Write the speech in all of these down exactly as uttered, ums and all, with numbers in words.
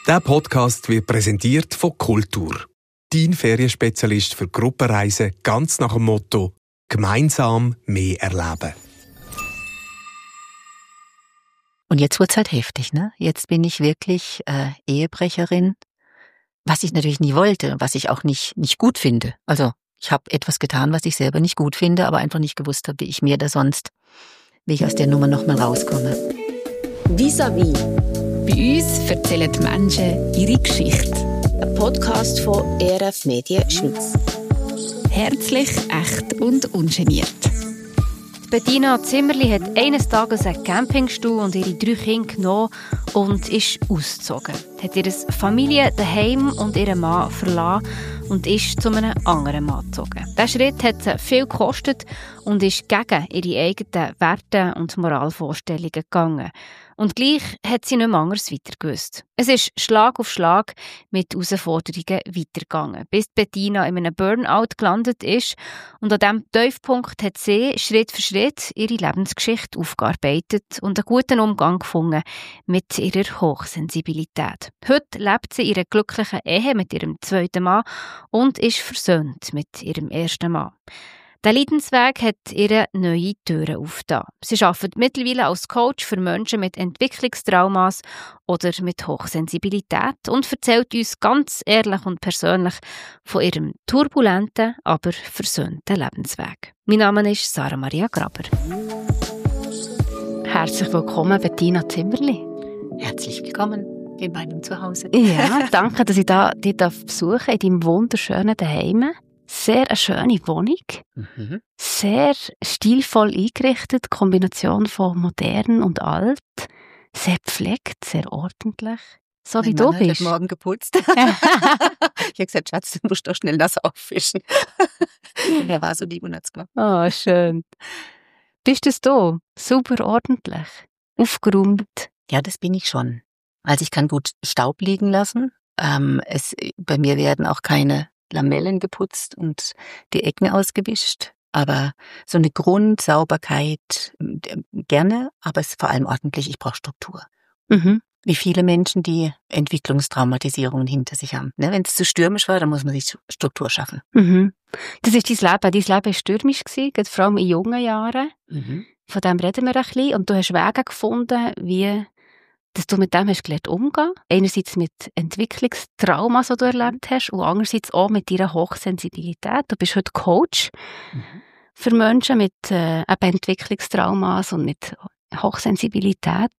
Der Podcast wird präsentiert von Kultur. Dein Ferienspezialist für Gruppenreisen ganz nach dem Motto «Gemeinsam mehr erleben». Und jetzt wird's halt heftig, ne? Jetzt bin ich wirklich äh, Ehebrecherin, was ich natürlich nie wollte, was ich auch nicht nicht gut finde. Also ich habe etwas getan, was ich selber nicht gut finde, aber einfach nicht gewusst habe, wie ich mir da sonst, wie ich aus der Nummer noch mal rauskomme. Vis-à-vis. Bei uns erzählen die Menschen ihre Geschichte. Ein Podcast von E R F Medien Schweiz. Herzlich, echt und ungeniert. Bettina Zimmerli hat eines Tages einen Campingstuhl und ihre drei Kinder genommen und ist ausgezogen. Hat ihre Familie daheim und ihren Mann verlassen und ist zu einem anderen Mann gezogen. Dieser Schritt hat sie viel gekostet und ist gegen ihre eigenen Werte und Moralvorstellungen gegangen. Und gleich hat sie nicht mehr anders weitergewusst. Es ist Schlag auf Schlag mit Herausforderungen weitergegangen, bis Bettina in einem Burnout gelandet ist. Und an diesem Tiefpunkt hat sie Schritt für Schritt ihre Lebensgeschichte aufgearbeitet und einen guten Umgang gefunden mit ihrer Hochsensibilität. Heute lebt sie in einer glücklichen Ehe mit ihrem zweiten Mann und ist versöhnt mit ihrem ersten Mann. Der Leidensweg hat ihr neue Türen aufgetan. Sie arbeitet mittlerweile als Coach für Menschen mit Entwicklungstraumas oder mit Hochsensibilität und erzählt uns ganz ehrlich und persönlich von ihrem turbulenten, aber versöhnten Lebensweg. Mein Name ist Sarah Maria Graber. Herzlich willkommen, Bettina Zimmerli. Herzlich willkommen in meinem Zuhause. Ja, danke, dass ich da, dich besuchen darf in deinem wunderschönen Zuhause. Sehr eine schöne Wohnung, mhm. Sehr stilvoll eingerichtet, Kombination von modern und alt, sehr gepflegt, sehr ordentlich, so mein wie Mann du hat bist. Heute Morgen geputzt. Ich habe gesagt, Schatz, du musst doch schnell das auffischen. Er war so lieb und hat's gemacht. Oh, schön. Bist das du? Super ordentlich, aufgeräumt? Ja, das bin ich schon. Also ich kann gut Staub liegen lassen. Ähm, es, bei mir werden auch keine Lamellen geputzt und die Ecken ausgewischt. Aber so eine Grundsauberkeit gerne, aber es ist vor allem ordentlich. Ich brauche Struktur. Mhm. Wie viele Menschen, die Entwicklungstraumatisierungen hinter sich haben. Ne, wenn es zu stürmisch war, dann muss man sich Struktur schaffen. Mhm. Das ist dein Leben. Dein Leben war stürmisch, vor allem in jungen Jahren. Mhm. Von dem reden wir ein bisschen. Und du hast Wege gefunden, wie dass du mit dem hast gelernt umgehen. Einerseits mit Entwicklungstraumas, die du erlebt hast, und andererseits auch mit deiner Hochsensibilität. Du bist heute Coach mhm. für Menschen mit äh, eben Entwicklungstraumas und mit Hochsensibilität.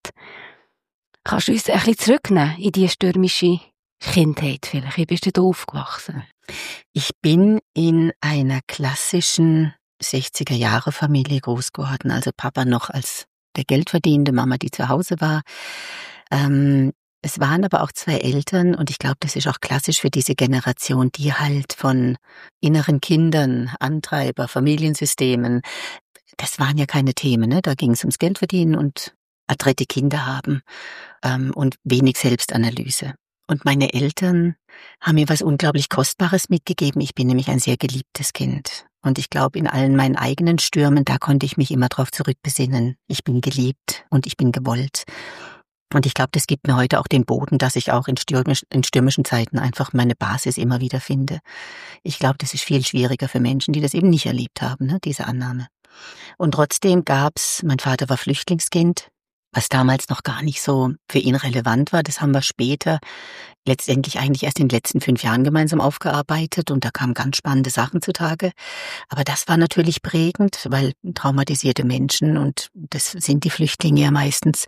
Kannst du uns ein bisschen zurücknehmen in diese stürmische Kindheit vielleicht? Wie bist du aufgewachsen? Ich bin in einer klassischen sechziger-Jahre-Familie groß geworden. Also Papa noch als der Geldverdienende, Mama, die zu Hause war. Ähm, es waren aber auch zwei Eltern und ich glaube, das ist auch klassisch für diese Generation, die halt von inneren Kindern, Antreiber, Familiensystemen, das waren ja keine Themen, ne? Da ging es ums Geldverdienen und adrette Kinder haben ähm, und wenig Selbstanalyse. Und meine Eltern haben mir was unglaublich Kostbares mitgegeben. Ich bin nämlich ein sehr geliebtes Kind. Und ich glaube, in allen meinen eigenen Stürmen, da konnte ich mich immer drauf zurückbesinnen. Ich bin geliebt und ich bin gewollt. Und ich glaube, das gibt mir heute auch den Boden, dass ich auch in, stürmisch, in stürmischen Zeiten einfach meine Basis immer wieder finde. Ich glaube, das ist viel schwieriger für Menschen, die das eben nicht erlebt haben, ne, diese Annahme. Und trotzdem gab's, mein Vater war Flüchtlingskind, was damals noch gar nicht so für ihn relevant war. Das haben wir später letztendlich eigentlich erst in den letzten fünf Jahren gemeinsam aufgearbeitet und da kamen ganz spannende Sachen zutage. Aber das war natürlich prägend, weil traumatisierte Menschen, und das sind die Flüchtlinge ja meistens,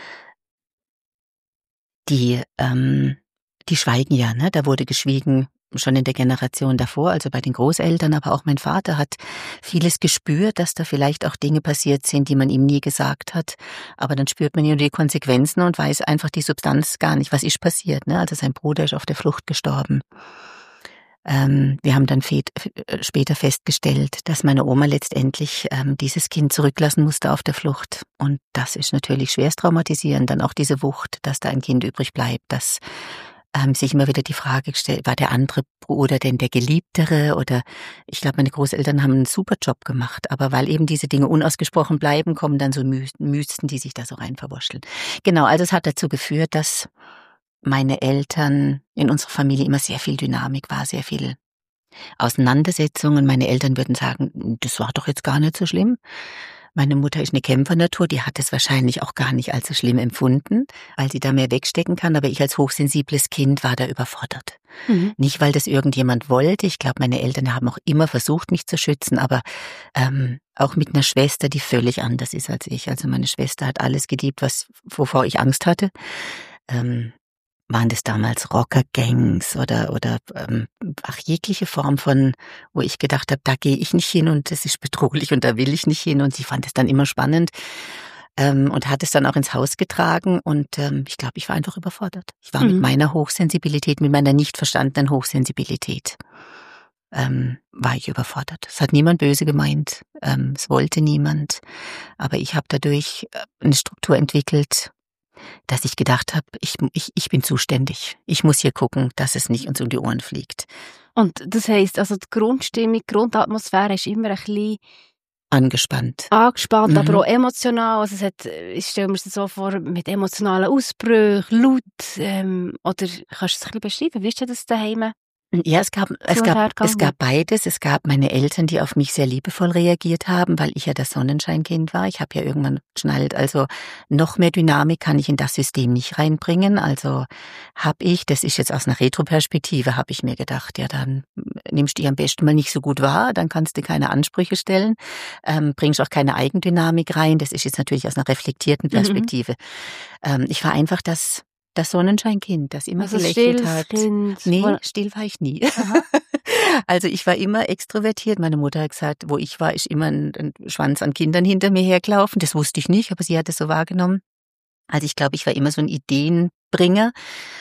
die, ähm, die schweigen ja, ne? Da wurde geschwiegen schon in der Generation davor, also bei den Großeltern, aber auch mein Vater hat vieles gespürt, dass da vielleicht auch Dinge passiert sind, die man ihm nie gesagt hat, aber dann spürt man ja die Konsequenzen und weiß einfach die Substanz gar nicht, was ist passiert, ne? Also sein Bruder ist auf der Flucht gestorben. Ähm, wir haben dann fet- später festgestellt, dass meine Oma letztendlich ähm, dieses Kind zurücklassen musste auf der Flucht und das ist natürlich schwerst traumatisierend, dann auch diese Wucht, dass da ein Kind übrig bleibt, dass ähm, sich immer wieder die Frage gestellt, war der andere Bruder denn der Geliebtere oder ich glaube, meine Großeltern haben einen super Job gemacht, aber weil eben diese Dinge unausgesprochen bleiben, kommen dann so My- Mysten, die sich da so rein verwurschteln. Genau, also es hat dazu geführt, dass meine Eltern, in unserer Familie immer sehr viel Dynamik war, sehr viel Auseinandersetzungen. Meine Eltern würden sagen, das war doch jetzt gar nicht so schlimm. Meine Mutter ist eine Kämpfernatur, die hat es wahrscheinlich auch gar nicht allzu schlimm empfunden, weil sie da mehr wegstecken kann. Aber ich als hochsensibles Kind war da überfordert. Mhm. Nicht, weil das irgendjemand wollte. Ich glaube, meine Eltern haben auch immer versucht, mich zu schützen, aber ähm, auch mit einer Schwester, die völlig anders ist als ich. Also meine Schwester hat alles geliebt, was wovor ich Angst hatte. Ähm, waren das damals Rockergangs oder oder ähm, ach, jegliche Form von, wo ich gedacht habe, da gehe ich nicht hin und das ist bedrohlich und da will ich nicht hin. Und sie fand es dann immer spannend ähm, und hat es dann auch ins Haus getragen. Und ähm, ich glaube, ich war einfach überfordert. Ich war mhm. mit meiner Hochsensibilität, mit meiner nicht verstandenen Hochsensibilität, ähm, war ich überfordert. Es hat niemand böse gemeint, ähm, es wollte niemand. Aber ich habe dadurch eine Struktur entwickelt, dass ich gedacht habe, ich, ich, ich bin zuständig. Ich muss hier gucken, dass es nicht uns um die Ohren fliegt. Und das heisst, also die Grundstimmung, die Grundatmosphäre ist immer ein bisschen angespannt. Angespannt, mhm. aber auch emotional. Also es hat, ich stelle mir das so vor, mit emotionalen Ausbrüchen, laut, ähm, oder kannst du es ein bisschen beschreiben? Wie ist das daheim? Ja, es gab, es gab, es gab beides. Es gab meine Eltern, die auf mich sehr liebevoll reagiert haben, weil ich ja das Sonnenscheinkind war. Ich habe ja irgendwann geschnallt, also noch mehr Dynamik kann ich in das System nicht reinbringen. Also habe ich, das ist jetzt aus einer Retroperspektive, habe ich mir gedacht, ja, dann nimmst du die am besten mal nicht so gut wahr, dann kannst du keine Ansprüche stellen, ähm, bringst auch keine Eigendynamik rein. Das ist jetzt natürlich aus einer reflektierten Perspektive. Mhm. Ähm, ich war einfach das Das Sonnenscheinkind, das immer also gelächelt hat. Kind. Nee, Oder? Still war ich nie. Also ich war immer extrovertiert. Meine Mutter hat gesagt, wo ich war, ist immer ein, ein Schwanz an Kindern hinter mir hergelaufen. Das wusste ich nicht, aber sie hat es so wahrgenommen. Also ich glaube, ich war immer so ein Ideenbringer.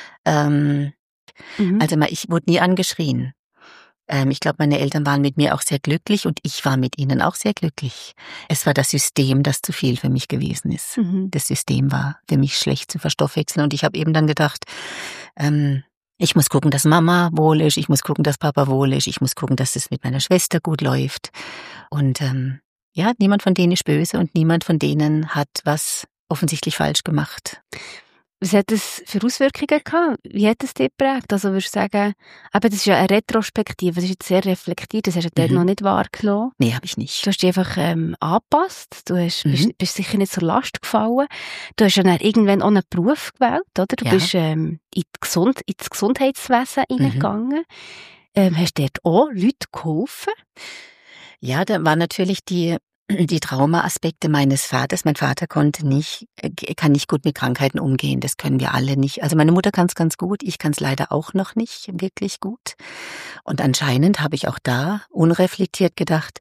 Ähm, mhm. Also ich wurde nie angeschrien. Ich glaube, meine Eltern waren mit mir auch sehr glücklich und ich war mit ihnen auch sehr glücklich. Es war das System, das zu viel für mich gewesen ist. Mhm. Das System war für mich schlecht zu verstoffwechseln und ich habe eben dann gedacht, ähm, ich muss gucken, dass Mama wohl ist, ich muss gucken, dass Papa wohl ist, ich muss gucken, dass es mit meiner Schwester gut läuft. Und ähm, ja, niemand von denen ist böse und niemand von denen hat was offensichtlich falsch gemacht. Was hat das für Auswirkungen gehabt? Wie hat es dich geprägt? Also würdest du sagen, aber das ist ja eine Retrospektive, das ist jetzt sehr reflektiert, das hast du mhm. dort noch nicht wahrgenommen. Nee, habe ich nicht. Du hast dich einfach ähm, angepasst, du hast, mhm. bist, bist sicher nicht zur Last gefallen. Du hast ja dann irgendwann auch einen Beruf gewählt, oder? Du ja. bist ähm, in die Gesund- ins Gesundheitswesen mhm. reingegangen. Ähm, hast dort auch Leute geholfen? Ja, da war natürlich die die Trauma-Aspekte meines Vaters. Mein Vater konnte nicht, kann nicht gut mit Krankheiten umgehen. Das können wir alle nicht. Also meine Mutter kann es ganz gut. Ich kann es leider auch noch nicht wirklich gut. Und anscheinend habe ich auch da unreflektiert gedacht,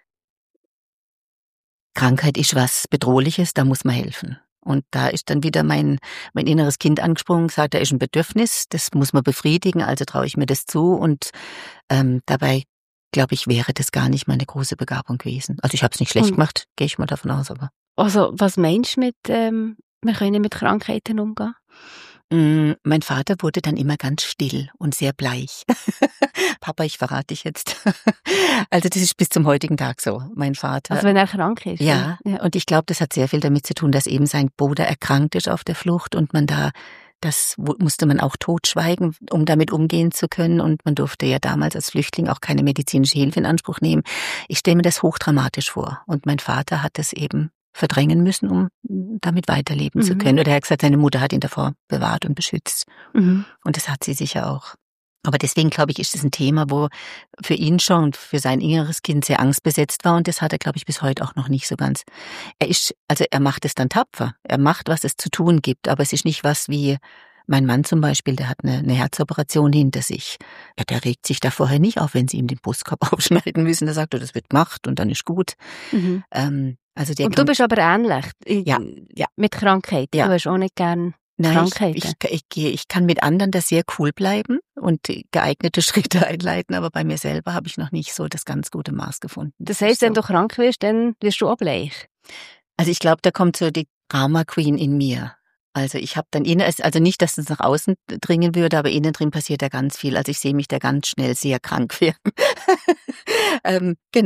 Krankheit ist was Bedrohliches, da muss man helfen. Und da ist dann wieder mein, mein inneres Kind angesprungen, gesagt, da ist ein Bedürfnis, das muss man befriedigen, also traue ich mir das zu. Und ähm, dabei glaube ich, wäre das gar nicht meine große Begabung gewesen. Also ich habe es nicht schlecht und gemacht, gehe ich mal davon aus. Aber also was meinst du mit, ähm, wir können mit Krankheiten umgehen? Mm, mein Vater wurde dann immer ganz still und sehr bleich. Papa, ich verrate dich jetzt. Also das ist bis zum heutigen Tag so, mein Vater. Also wenn er krank ist? Ja, ja. Und ich glaube, das hat sehr viel damit zu tun, dass eben sein Bruder erkrankt ist auf der Flucht und man da Das musste man auch totschweigen, um damit umgehen zu können. Und man durfte ja damals als Flüchtling auch keine medizinische Hilfe in Anspruch nehmen. Ich stelle mir das hochdramatisch vor. Und mein Vater hat es eben verdrängen müssen, um damit weiterleben mhm. zu können. Oder er hat gesagt, seine Mutter hat ihn davor bewahrt und beschützt. Mhm. Und das hat sie sicher auch. Aber deswegen, glaube ich, ist es ein Thema, wo für ihn schon und für sein inneres Kind sehr angstbesetzt war. Und das hat er, glaube ich, bis heute auch noch nicht so ganz. Er ist, also er macht es dann tapfer. Er macht, was es zu tun gibt. Aber es ist nicht was wie mein Mann zum Beispiel, der hat eine, eine Herzoperation hinter sich. Ja, der regt sich da vorher nicht auf, wenn sie ihm den Brustkorb aufschneiden müssen. Der sagt, oh, das wird gemacht und dann ist gut. Mhm. Ähm, also der und du bist aber ähnlich. Ja, ja. Mit Krankheit. Ja. Du hast auch nicht gern Nein, ich, ich, ich, ich kann mit anderen da sehr cool bleiben und geeignete Schritte einleiten, aber bei mir selber habe ich noch nicht so das ganz gute Maß gefunden. Das heißt, so. Wenn du krank wirst, dann wirst du auch bleich? Also ich glaube, da kommt so die Drama Queen in mir. Also ich habe dann innen, also nicht, dass es nach außen dringen würde, aber innen drin passiert da ganz viel. Also ich sehe mich da ganz schnell sehr krank werden. ähm, genau.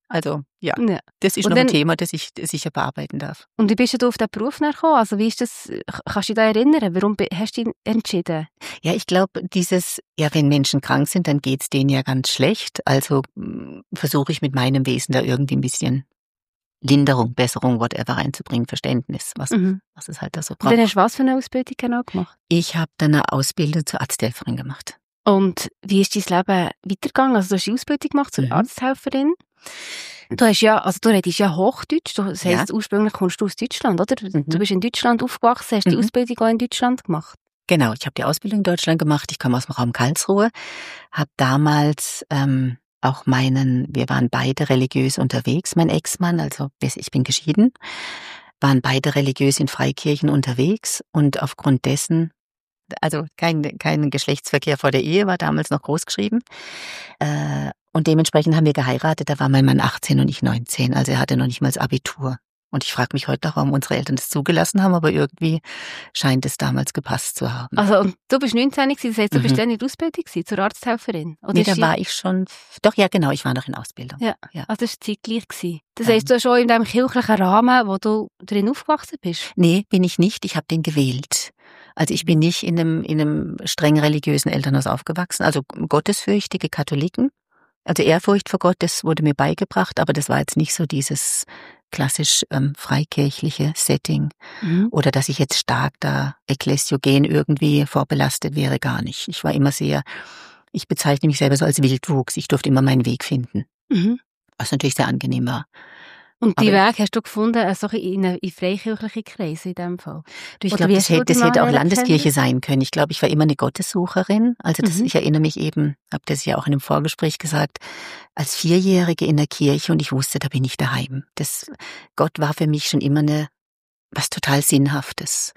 Also ja, Ja. das ist Und noch ein dann- Thema, das ich das ich bearbeiten darf. Und wie bist du auf diesen Beruf gekommen? Also wie ist das, kannst du dich da erinnern? Warum be- hast du dich entschieden? Ja, ich glaube, dieses, ja, wenn Menschen krank sind, dann geht's denen ja ganz schlecht. Also mh, versuche ich mit meinem Wesen da irgendwie ein bisschen Linderung, Besserung, whatever reinzubringen, Verständnis, was, Mhm. was es halt da so Und dann braucht. hast du was für eine Ausbildung genau gemacht? Ich habe dann eine Ausbildung zur Arzthelferin gemacht. Und wie ist dein Leben weitergegangen? Also du hast die Ausbildung gemacht zur Mhm. Arzthelferin. Du hast ja, also du redest ja Hochdeutsch. Das heisst, Ja. ursprünglich kommst du aus Deutschland, oder? Mhm. Du bist in Deutschland aufgewachsen, hast die Mhm. Ausbildung auch in Deutschland gemacht. Genau, ich habe die Ausbildung in Deutschland gemacht. Ich komme aus dem Raum Karlsruhe, habe damals ähm, auch meinen, wir waren beide religiös unterwegs, mein Ex-Mann, also ich bin geschieden, waren beide religiös in Freikirchen unterwegs und aufgrund dessen, also kein, kein Geschlechtsverkehr vor der Ehe war damals noch groß geschrieben. Äh, und dementsprechend haben wir geheiratet, da war mein Mann achtzehn und ich neunzehn, also er hatte noch nicht mal das Abitur. Und ich frage mich heute noch, warum unsere Eltern das zugelassen haben, aber irgendwie scheint es damals gepasst zu haben. Also, und du bist neunzehn gewesen, das heisst, du Mhm. bist dann in der Ausbildung gewesen, zur Arzthelferin? Oder Nee, ist da die- war ich schon, doch ja genau, ich war noch in Ausbildung. Ja, Ja. also das war zeitgleich gewesen. Das Ähm. heisst, du hast schon in diesem kirchlichen Rahmen, wo du drin aufgewachsen bist? Nee, bin ich nicht, ich habe den gewählt. Also ich bin nicht in einem, in einem streng religiösen Elternhaus aufgewachsen, also gottesfürchtige Katholiken. Also Ehrfurcht vor Gott, das wurde mir beigebracht, aber das war jetzt nicht so dieses klassisch ähm, freikirchliche Setting Mhm. oder dass ich jetzt stark da eklesiogen irgendwie vorbelastet wäre, gar nicht. Ich war immer sehr, ich bezeichne mich selber so als Wildwuchs, ich durfte immer meinen Weg finden, Mhm. was natürlich sehr angenehm war. Und die Aber- Weg hast du gefunden, also in, in freikirchliche Kreise in dem Fall? Du, ich Oder glaube, wie das, hast du hätte, das die hätte auch Mann Landeskirche erkennen? sein können. Ich glaube, ich war immer eine Gottessucherin. Also das, Mhm. ich erinnere mich eben, habe das ja auch in einem Vorgespräch gesagt, als Vierjährige in der Kirche und ich wusste, da bin ich daheim. Das, Gott war für mich schon immer eine, was total Sinnhaftes.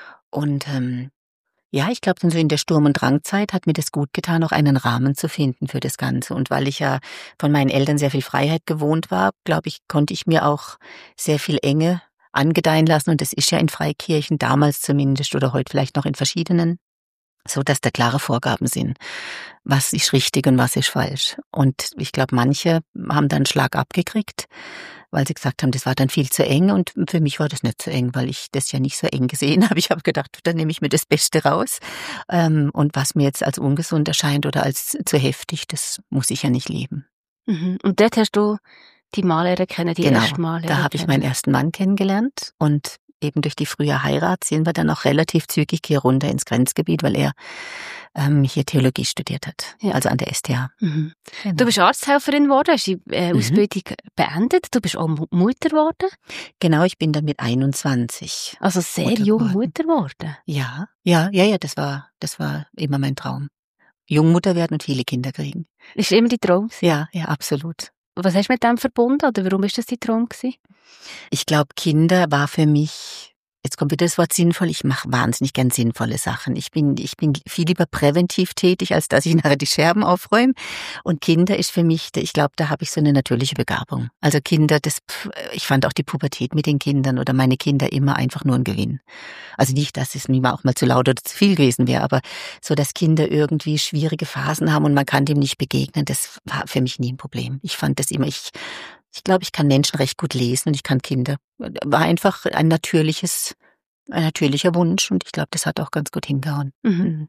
Und ähm, ja, ich glaube, dann so in der Sturm- und Drangzeit hat mir das gut getan, auch einen Rahmen zu finden für das Ganze. Und weil ich ja von meinen Eltern sehr viel Freiheit gewohnt war, glaube ich, konnte ich mir auch sehr viel Enge angedeihen lassen. Und das ist ja in Freikirchen damals zumindest oder heute vielleicht noch in verschiedenen, so dass da klare Vorgaben sind. Was ist richtig und was ist falsch. Und ich glaube, manche haben dann einen Schlag abgekriegt, weil sie gesagt haben, das war dann viel zu eng und für mich war das nicht so eng, weil ich das ja nicht so eng gesehen habe. Ich habe gedacht, dann nehme ich mir das Beste raus. Ähm, und was mir jetzt als ungesund erscheint oder als zu heftig, das muss ich ja nicht leben. Mhm. Und dort hast du die Maler kennen, die Genau, erste Maler da habe ich meinen ersten Mann kennengelernt und eben durch die frühe Heirat sind wir dann auch relativ zügig hier runter ins Grenzgebiet, weil er ähm, hier Theologie studiert hat, Ja. also an der S T H. Mhm. Genau. Du bist Arzthelferin geworden, hast die äh, Mhm. Ausbildung beendet, du bist auch Mu- Mutter geworden, Genau, ich bin dann mit einundzwanzig. also sehr Mutter jung geworden. Mutter geworden. Ja, ja, ja, ja, das war, das war immer mein Traum. Jungmutter werden und viele Kinder kriegen. Das war immer dein Traum gewesen. Ja, ja, absolut. Was hast du mit dem verbunden oder warum ist das dein Traum gewesen? Ich glaube, Kinder war für mich, jetzt kommt wieder das Wort sinnvoll, ich mache wahnsinnig gern sinnvolle Sachen. Ich bin, ich bin viel lieber präventiv tätig, als dass ich nachher die Scherben aufräume. Und Kinder ist für mich, ich glaube, da habe ich so eine natürliche Begabung. Also Kinder, das, ich fand auch die Pubertät mit den Kindern oder meine Kinder immer einfach nur ein Gewinn. Also nicht, dass es mir auch mal zu laut oder zu viel gewesen wäre, aber so, dass Kinder irgendwie schwierige Phasen haben und man kann dem nicht begegnen, das war für mich nie ein Problem. Ich fand das immer, ich, ich glaube, ich kann Menschen recht gut lesen und ich kann Kinder. War einfach ein natürliches, ein natürlicher Wunsch und ich glaube, das hat auch ganz gut hingehauen. Mhm.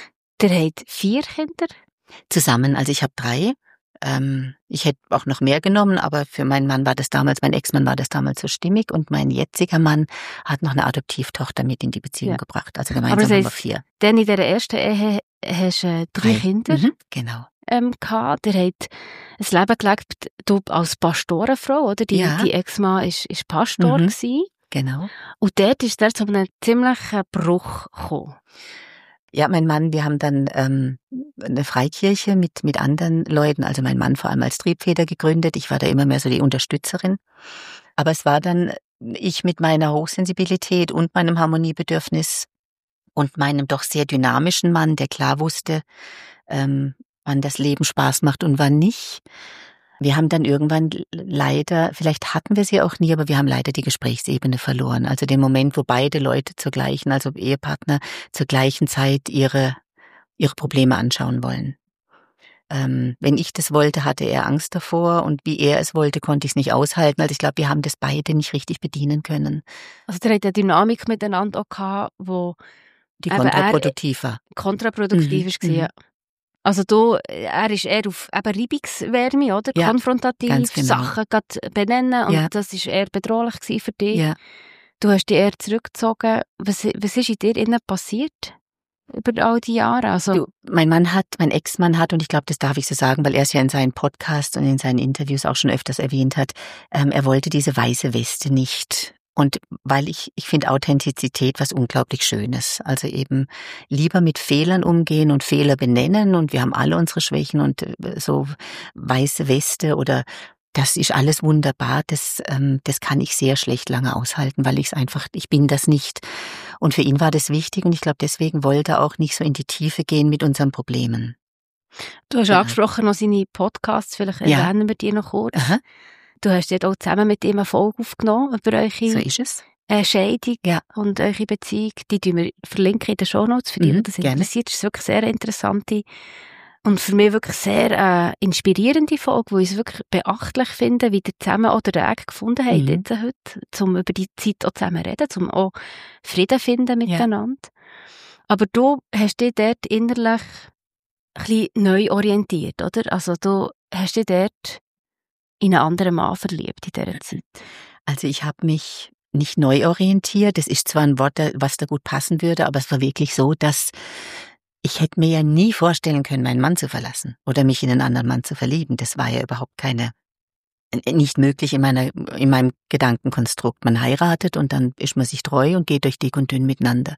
Der hat vier Kinder. Zusammen, also ich habe drei. Ähm, ich hätte auch noch mehr genommen, aber für meinen Mann war das damals, mein Ex-Mann war das damals so stimmig und mein jetziger Mann hat noch eine Adoptivtochter mit in die Beziehung Ja. gebracht. Also Aber gemeinsam das haben wir heisst, vier. Dann in dieser ersten Ehe hast du äh, drei, Drei. Kinder Mhm, genau. ähm, gehabt. Der hat ein Leben gelebt, du als Pastorenfrau, oder? Die, Ja. die Ex-Mann ist, ist Pastor Mhm. gewesen. Genau. Und dort ist er zu einem ziemlichen Bruch gekommen. Ja, mein Mann, wir haben dann ähm, eine Freikirche mit mit anderen Leuten, also mein Mann vor allem als Triebfeder gegründet. Ich war da immer mehr so die Unterstützerin. Aber es war dann ich mit meiner Hochsensibilität und meinem Harmoniebedürfnis und meinem doch sehr dynamischen Mann, der klar wusste, ähm, wann das Leben Spaß macht und wann nicht. Wir haben dann irgendwann leider, vielleicht hatten wir sie auch nie, aber wir haben leider die Gesprächsebene verloren. Also den Moment, wo beide Leute zur gleichen, also Ehepartner, zur gleichen Zeit ihre, ihre Probleme anschauen wollen. Ähm, wenn ich das wollte, hatte er Angst davor und wie er es wollte, konnte ich es nicht aushalten. Also ich glaube, wir haben das beide nicht richtig bedienen können. Also ihr habt eine Dynamik miteinander auch gehabt, wo die kontraproduktiv war. Kontraproduktiv mhm. war, ja. Also du, er ist eher auf eben Reibungswärme, oder? Ja, konfrontativ, genau. Sachen benennen und ja. das war eher bedrohlich für dich. Ja. Du hast dich eher zurückgezogen. Was, was ist in dir innen passiert über all die Jahre? Also du, mein Mann hat, mein Ex-Mann hat, und ich glaube, das darf ich so sagen, weil er es ja in seinen Podcasts und in seinen Interviews auch schon öfters erwähnt hat, ähm, er wollte diese weiße Weste nicht. Und weil ich, ich finde Authentizität was unglaublich Schönes. Also eben lieber mit Fehlern umgehen und Fehler benennen und wir haben alle unsere Schwächen und so weiße Weste oder das ist alles wunderbar. Das, ähm, das kann ich sehr schlecht lange aushalten, weil ich es einfach, ich bin das nicht. Und für ihn war das wichtig und ich glaube, deswegen wollte er auch nicht so in die Tiefe gehen mit unseren Problemen. Du hast ja angesprochen noch seine Podcasts, vielleicht ja. erwähnen wir die noch kurz. Aha. Du hast dort auch zusammen mit ihm eine Folge aufgenommen über eure so ist es. Äh, Scheidung ja. und eure Beziehung. Die tun wir verlinken in den Shownotes, für die, mhm, die das interessiert. Das ist wirklich sehr interessante und für mich wirklich sehr äh, inspirierende Folge, wo ich es wirklich beachtlich finde, wie ihr zusammen auch den Weg gefunden habt, mhm. jetzt heute, um über die Zeit auch zusammen zu reden, um auch Frieden zu finden miteinander. Ja. Aber du hast dich dort innerlich ein bisschen neu orientiert, oder? Also du hast dich dort in einen anderen Mann verliebt in dieser Zeit? Also ich habe mich nicht neu orientiert. Das ist zwar ein Wort, was da gut passen würde, aber es war wirklich so, dass ich hätte mir ja nie vorstellen können, meinen Mann zu verlassen oder mich in einen anderen Mann zu verlieben. Das war ja überhaupt keine, nicht möglich in meiner, in meinem Gedankenkonstrukt. Man heiratet und dann ist man sich treu und geht durch dick und dünn miteinander.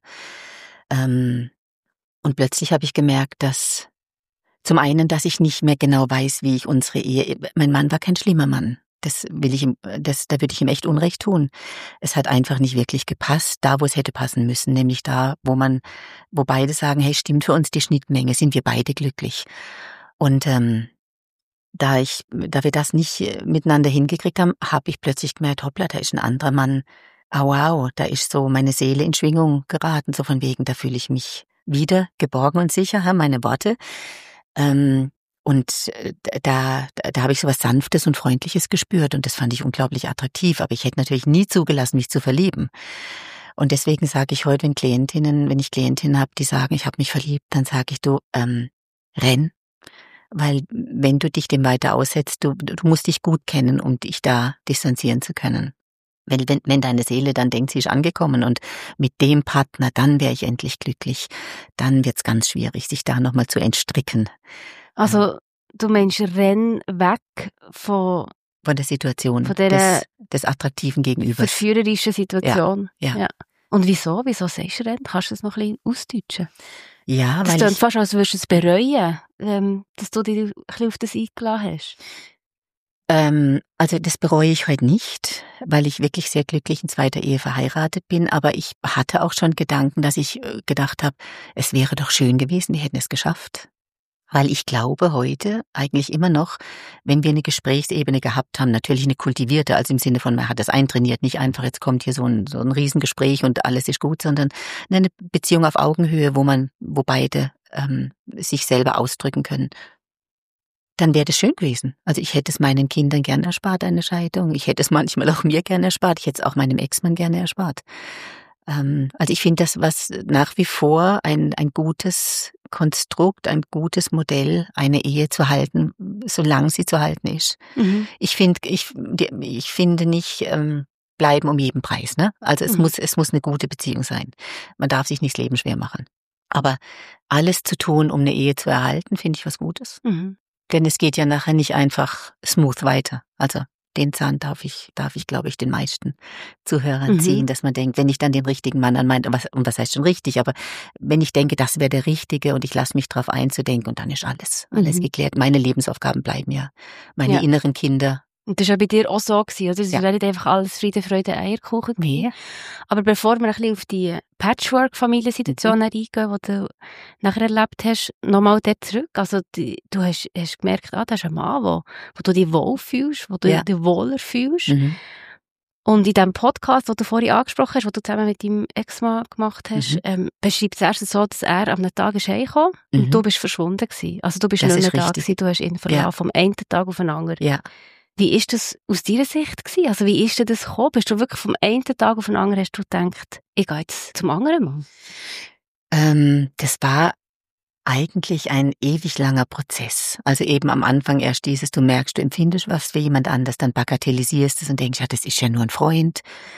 Ähm, und plötzlich habe ich gemerkt, dass zum einen, dass ich nicht mehr genau weiß, wie ich unsere Ehe... Mein Mann war kein schlimmer Mann. Das will ich ihm, das, da würde ich ihm echt Unrecht tun. Es hat einfach nicht wirklich gepasst, da wo es hätte passen müssen, nämlich da, wo man, wo beide sagen, hey, stimmt für uns die Schnittmenge, sind wir beide glücklich. Und ähm, da ich, da wir das nicht miteinander hingekriegt haben, habe ich plötzlich gemerkt, hoppla, da ist ein anderer Mann. Ah, wow, da ist so meine Seele in Schwingung geraten, so von wegen, da fühle ich mich wieder geborgen und sicher, haben meine Worte. Ähm, und da, da, da habe ich so was Sanftes und Freundliches gespürt und das fand ich unglaublich attraktiv, aber ich hätte natürlich nie zugelassen, mich zu verlieben. Und deswegen sage ich heute, wenn Klientinnen, wenn ich Klientinnen habe, die sagen, ich habe mich verliebt, dann sage ich, du, ähm, renn, weil wenn du dich dem weiter aussetzt, du, du musst dich gut kennen, um dich da distanzieren zu können. Wenn, wenn, wenn deine Seele dann denkt, sie ist angekommen und mit dem Partner, dann wäre ich endlich glücklich, dann wird's ganz schwierig, sich da nochmal zu entstricken. Also du meinst, renn weg von... Von der Situation, von der des, des attraktiven Gegenübers. Verführerischen Situation. Ja, ja. ja. Und wieso? Wieso sagst du renn? Kannst du das noch ein bisschen ausdeutschen? Ja, das weil klingt ich... fast, als würdest du es bereuen, ähm, dass du dich ein bisschen auf das eingeladen hast. Ähm, also das bereue ich heute nicht, weil ich wirklich sehr glücklich in zweiter Ehe verheiratet bin, aber ich hatte auch schon Gedanken, dass ich gedacht habe, es wäre doch schön gewesen, wir hätten es geschafft. Weil ich glaube heute eigentlich immer noch, wenn wir eine Gesprächsebene gehabt haben, natürlich eine kultivierte, also im Sinne von, man hat das eintrainiert, nicht einfach, jetzt kommt hier so ein, so ein Riesengespräch und alles ist gut, sondern eine Beziehung auf Augenhöhe, wo man, wo beide ähm, sich selber ausdrücken können. Dann wäre das schön gewesen. Also ich hätte es meinen Kindern gerne erspart, eine Scheidung. Ich hätte es manchmal auch mir gerne erspart. Ich hätte es auch meinem Ex-Mann gerne erspart. Ähm, also ich finde das, was nach wie vor ein, ein gutes Konstrukt, ein gutes Modell, eine Ehe zu halten, solange sie zu halten ist. Mhm. Ich finde, ich, ich finde nicht ähm, bleiben um jeden Preis. Ne? Also es mhm. muss, es muss eine gute Beziehung sein. Man darf sich nicht das Leben schwer machen. Aber alles zu tun, um eine Ehe zu erhalten, finde ich was Gutes. Mhm. Denn es geht ja nachher nicht einfach smooth weiter. Also den Zahn darf ich, darf ich, glaube ich, den meisten Zuhörern mhm. ziehen, dass man denkt, wenn ich dann den richtigen Mann an meint, was, und was heißt schon richtig, aber wenn ich denke, das wäre der Richtige und ich lasse mich drauf einzudenken und dann ist alles, alles mhm. geklärt. Meine Lebensaufgaben bleiben ja, meine ja. inneren Kinder. Und das war bei dir auch so gewesen, oder? Es ja. war nicht einfach alles Friede, Freude, Eierkuchen. Nee. Aber bevor wir ein bisschen auf die Patchwork-Familiensituation mhm. eingehen, die du nachher erlebt hast, nochmal dort zurück. Also die, du hast, hast gemerkt, ah, das ist ein Mann, wo, wo du dich wohl fühlst, wo du ja. dich wohler fühlst. Mhm. Und in diesem Podcast, den du vorhin angesprochen hast, den du zusammen mit deinem Ex-Mann gemacht hast, mhm. ähm, beschreibst du es erst so, dass er am Tag ist heimgekommen mhm. und du bist verschwunden gewesen. Also du bist das nicht mehr da gewesen, du hast ihn verlassen, ja. vom einen Tag auf den anderen. Ja. Wie ist das aus deiner Sicht gewesen? Also wie ist das gekommen? Bist du wirklich vom einen Tag auf den anderen, hast du gedacht, ich gehe jetzt zum anderen Mann? Ähm, das war eigentlich ein ewig langer Prozess. Also eben am Anfang erst dieses, du merkst, du empfindest was für jemand anders, dann bagatellisierst es und denkst, ja, das ist ja nur ein Freund.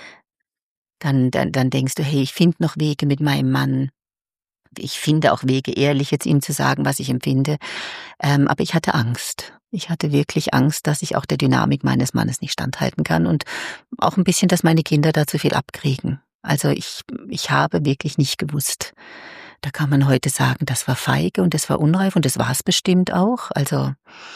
Dann, dann, dann denkst du, hey, ich finde noch Wege mit meinem Mann. Ich finde auch Wege, ehrlich jetzt ihm zu sagen, was ich empfinde. Ähm, aber ich hatte Angst. Ich hatte wirklich Angst, dass ich auch der Dynamik meines Mannes nicht standhalten kann und auch ein bisschen, dass meine Kinder da zu viel abkriegen. Also ich, ich habe wirklich nicht gewusst. Da kann man heute sagen, das war feige und das war unreif und das war es bestimmt auch. Also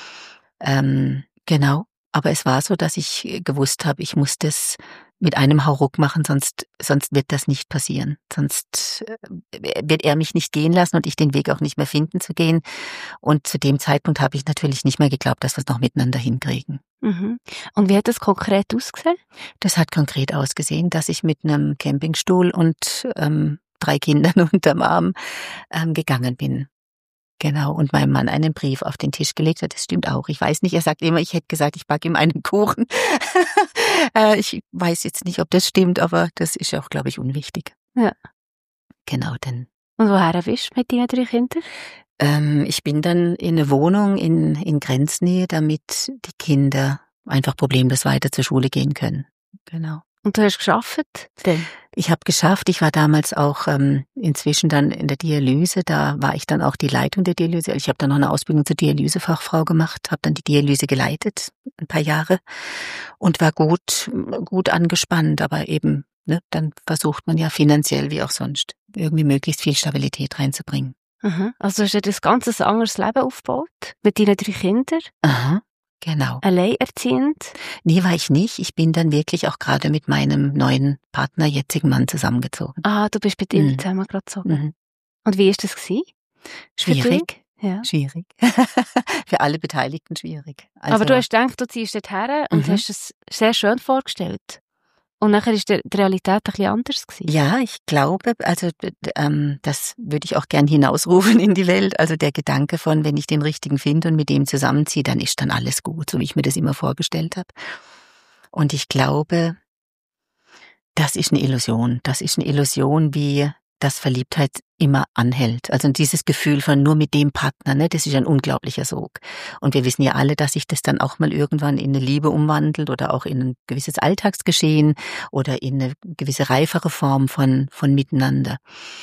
ähm, genau, aber es war so, dass ich gewusst habe, ich muss das mit einem Hauruck machen, sonst sonst wird das nicht passieren. Sonst äh, wird er mich nicht gehen lassen und ich den Weg auch nicht mehr finden zu gehen. Und zu dem Zeitpunkt habe ich natürlich nicht mehr geglaubt, dass wir es noch miteinander hinkriegen. Mhm. Und wie hat das konkret ausgesehen? Das hat konkret ausgesehen, dass ich mit einem Campingstuhl und ähm, drei Kindern unterm Arm ähm, gegangen bin. Genau, und meinem Mann einen Brief auf den Tisch gelegt hat. Das stimmt auch. Ich weiß nicht, er sagt immer, ich hätte gesagt, ich backe ihm einen Kuchen. äh, ich weiß jetzt nicht, ob das stimmt, aber das ist ja auch, glaube ich, unwichtig. Ja. Genau, denn. Und woher bist du mit deinen drei Kindern? Ähm, ich bin dann in eine Wohnung in, in Grenznähe, damit die Kinder einfach problemlos weiter zur Schule gehen können. Genau. Und du hast gearbeitet? Denn? Ich habe geschafft. Ich war damals auch ähm, inzwischen dann in der Dialyse. Da war ich dann auch die Leitung der Dialyse. Ich habe dann noch eine Ausbildung zur Dialysefachfrau gemacht, habe dann die Dialyse geleitet, ein paar Jahre und war gut gut angespannt. Aber eben, ne, dann versucht man ja finanziell wie auch sonst irgendwie möglichst viel Stabilität reinzubringen. Aha. Also hast du das ganze anderes Leben aufgebaut mit deinen drei Kindern? Aha. Genau. Alleinerziehend? Nee, war ich nicht. Ich bin dann wirklich auch gerade mit meinem neuen Partner, jetzigen Mann, zusammengezogen. Ah, du bist mit ihm mhm. zusammengezogen. Mhm. Und wie war das gewesen? Schwierig. Ja. Schwierig. Für alle Beteiligten schwierig. Also, aber du hast gedacht, du ziehst dorthin und mhm. hast es sehr schön vorgestellt. Und nachher ist die Realität ein bisschen anders gewesen. Ja, ich glaube, also ähm, das würde ich auch gern hinausrufen in die Welt. Also der Gedanke von, wenn ich den Richtigen finde und mit dem zusammenziehe, dann ist dann alles gut, so wie ich mir das immer vorgestellt habe. Und ich glaube, das ist eine Illusion. Das ist eine Illusion, wie das Verliebtheit immer anhält. Also dieses Gefühl von nur mit dem Partner, ne, das ist ein unglaublicher Sog. Und wir wissen ja alle, dass sich das dann auch mal irgendwann in eine Liebe umwandelt oder auch in ein gewisses Alltagsgeschehen oder in eine gewisse reifere Form von von Miteinander.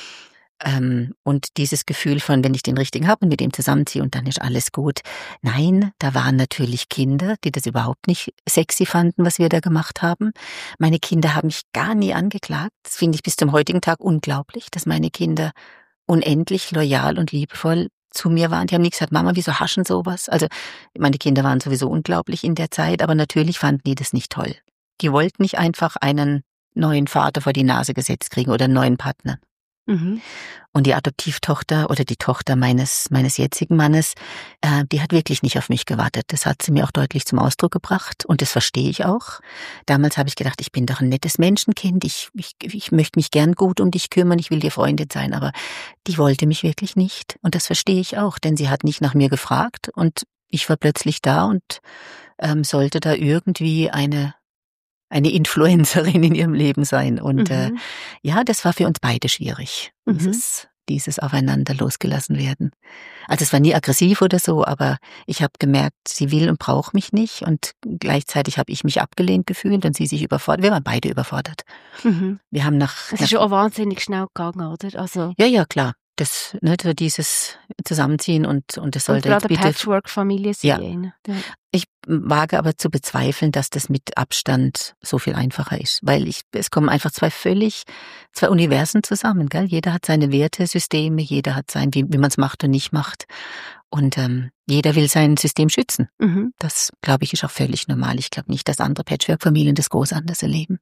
Ähm, und dieses Gefühl von, wenn ich den Richtigen habe und mit dem zusammenziehe und dann ist alles gut. Nein, da waren natürlich Kinder, die das überhaupt nicht sexy fanden, was wir da gemacht haben. Meine Kinder haben mich gar nie angeklagt. Das finde ich bis zum heutigen Tag unglaublich, dass meine Kinder unendlich loyal und liebevoll zu mir waren. Die haben nie gesagt, Mama, wieso haschen sowas? Also meine Kinder waren sowieso unglaublich in der Zeit, aber natürlich fanden die das nicht toll. Die wollten nicht einfach einen neuen Vater vor die Nase gesetzt kriegen oder einen neuen Partner. Mhm. Und die Adoptivtochter oder die Tochter meines meines jetzigen Mannes, äh, die hat wirklich nicht auf mich gewartet. Das hat sie mir auch deutlich zum Ausdruck gebracht und das verstehe ich auch. Damals habe ich gedacht, ich bin doch ein nettes Menschenkind, ich, ich, ich möchte mich gern gut um dich kümmern, ich will dir Freundin sein, aber die wollte mich wirklich nicht und das verstehe ich auch, denn sie hat nicht nach mir gefragt und ich war plötzlich da und ähm, sollte da irgendwie eine eine Influencerin in ihrem Leben sein. Und mhm. äh, ja, das war für uns beide schwierig, mhm. dieses, dieses aufeinander losgelassen werden. Also es war nie aggressiv oder so, aber ich habe gemerkt, sie will und braucht mich nicht und gleichzeitig habe ich mich abgelehnt gefühlt und sie sich überfordert. Wir waren beide überfordert. Mhm. Wir haben nach... Es ist schon auch wahnsinnig schnell gegangen, oder? Also ja, ja, klar. Das, ne, so dieses Zusammenziehen und, und das sollte und jetzt bitte... Patchwork-Familie ja. sein. Ja. Ich wage aber zu bezweifeln, dass das mit Abstand so viel einfacher ist, weil ich, es kommen einfach zwei völlig, zwei Universen zusammen, gell? Jeder hat seine Wertesysteme, jeder hat sein, wie, wie man es macht und nicht macht. Und ähm, jeder will sein System schützen. Mhm. Das, glaube ich, ist auch völlig normal. Ich glaube nicht, dass andere Patchwork-Familien das groß anders erleben.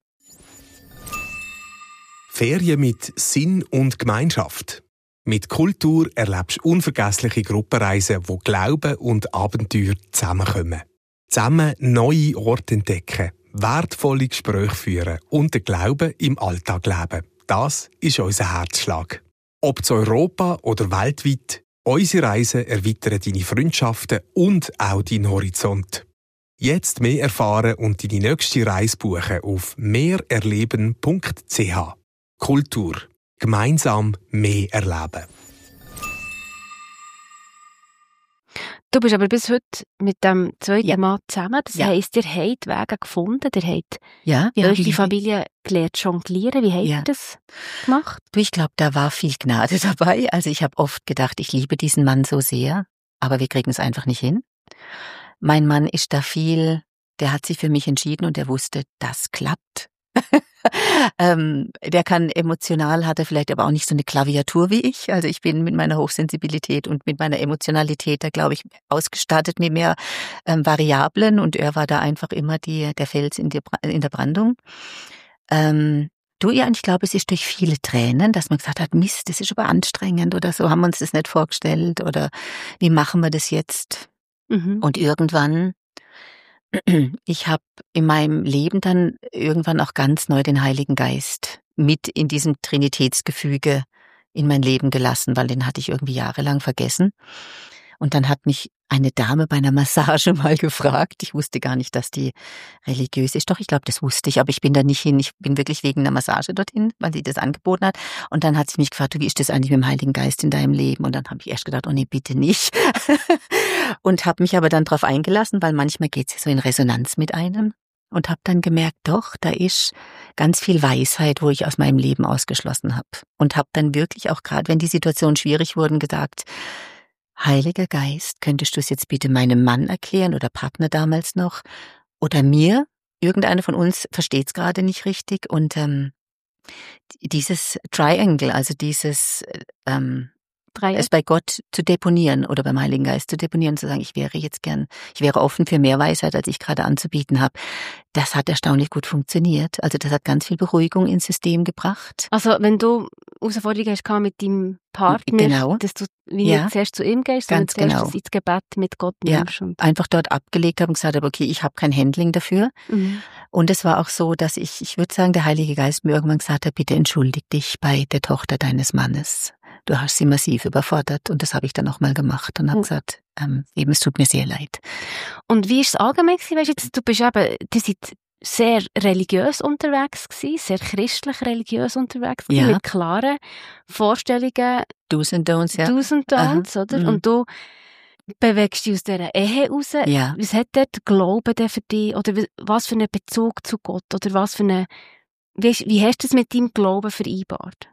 Ferien mit Sinn und Gemeinschaft. Mit Kultur erlebst du unvergessliche Gruppenreisen, wo Glauben und Abenteuer zusammenkommen. Zusammen neue Orte entdecken, wertvolle Gespräche führen und den Glauben im Alltag leben. Das ist unser Herzschlag. Ob zu Europa oder weltweit, unsere Reisen erweitern deine Freundschaften und auch deinen Horizont. Jetzt mehr erfahren und deine nächste Reise buchen auf mehr erleben punkt c h. Kultur. Gemeinsam mehr erleben. Du bist aber bis heute mit dem zweiten Ja. Mann zusammen. Das Ja. heisst, ihr habt Wege gefunden, ihr habt Ja, wir eure haben Familie gelernt jonglieren. Wie habt Ja. ihr das gemacht? Du, ich glaube, da war viel Gnade dabei. Also ich habe oft gedacht, ich liebe diesen Mann so sehr, aber wir kriegen es einfach nicht hin. Mein Mann ist da viel, der hat sich für mich entschieden und der wusste, das klappt. ähm, der kann emotional, hat er vielleicht aber auch nicht so eine Klaviatur wie ich. Also ich bin mit meiner Hochsensibilität und mit meiner Emotionalität da, glaube ich, ausgestattet mit mehr ähm, Variablen und er war da einfach immer die, der Fels in, die, in der Brandung. Ähm, Du, ja, und ich glaube, es ist durch viele Tränen, dass man gesagt hat, Mist, das ist aber anstrengend oder so, haben wir uns das nicht vorgestellt oder wie machen wir das jetzt? Mhm. Und irgendwann, ich habe in meinem Leben dann irgendwann auch ganz neu den Heiligen Geist mit in diesem Trinitätsgefüge in mein Leben gelassen, weil den hatte ich irgendwie jahrelang vergessen. Und dann hat mich eine Dame bei einer Massage mal gefragt. Ich wusste gar nicht, dass die religiös ist. Doch, ich glaube, das wusste ich, aber ich bin da nicht hin. Ich bin wirklich wegen einer Massage dorthin, weil sie das angeboten hat. Und dann hat sie mich gefragt, du, wie ist das eigentlich mit dem Heiligen Geist in deinem Leben? Und dann habe ich erst gedacht, oh nee, bitte nicht. Und habe mich aber dann drauf eingelassen, weil manchmal geht es ja so in Resonanz mit einem. Und habe dann gemerkt, doch, da ist ganz viel Weisheit, wo ich aus meinem Leben ausgeschlossen habe. Und habe dann wirklich auch gerade, wenn die Situationen schwierig wurden, gesagt, Heiliger Geist, könntest du es jetzt bitte meinem Mann erklären oder Partner damals noch oder mir? Irgendeiner von uns versteht es gerade nicht richtig. Und ähm, dieses Triangle, also dieses ähm, Dreieck. es bei Gott zu deponieren oder beim Heiligen Geist zu deponieren, zu sagen, ich wäre jetzt gern, ich wäre offen für mehr Weisheit, als ich gerade anzubieten habe. Das hat erstaunlich gut funktioniert. Also das hat ganz viel Beruhigung ins System gebracht. Also wenn du Herausforderungen hast gehabt mit deinem Partner, Genau. dass du wie Ja. nicht zuerst zu ihm gehst, sondern Ganz zuerst genau. das ins Gebet mit Gott Ja. nimmst. Und Einfach dort abgelegt habe und gesagt habe, okay, ich habe kein Handling dafür. mhm. Und es war auch so, dass ich, ich würde sagen, der Heilige Geist mir irgendwann gesagt hat, bitte entschuldig dich bei der Tochter deines Mannes. Du hast sie massiv überfordert und das habe ich dann auch mal gemacht und habe Mhm. gesagt, ähm, eben, es tut mir sehr leid. Und wie ist es allgemein gewesen? Weißt du, jetzt, du bist eben, du seid sehr religiös unterwegs gewesen, sehr christlich religiös unterwegs gewesen, Ja. mit klaren Vorstellungen, Do's and Don'ts, ja. Do's und Don'ts, oder? Mhm. Und du bewegst dich aus dieser Ehe raus. Ja. Was hat der Glaube denn für dich? Oder wie- was für einen Bezug zu Gott? Oder was für eine, wie, wie hast du es mit deinem Glauben vereinbart?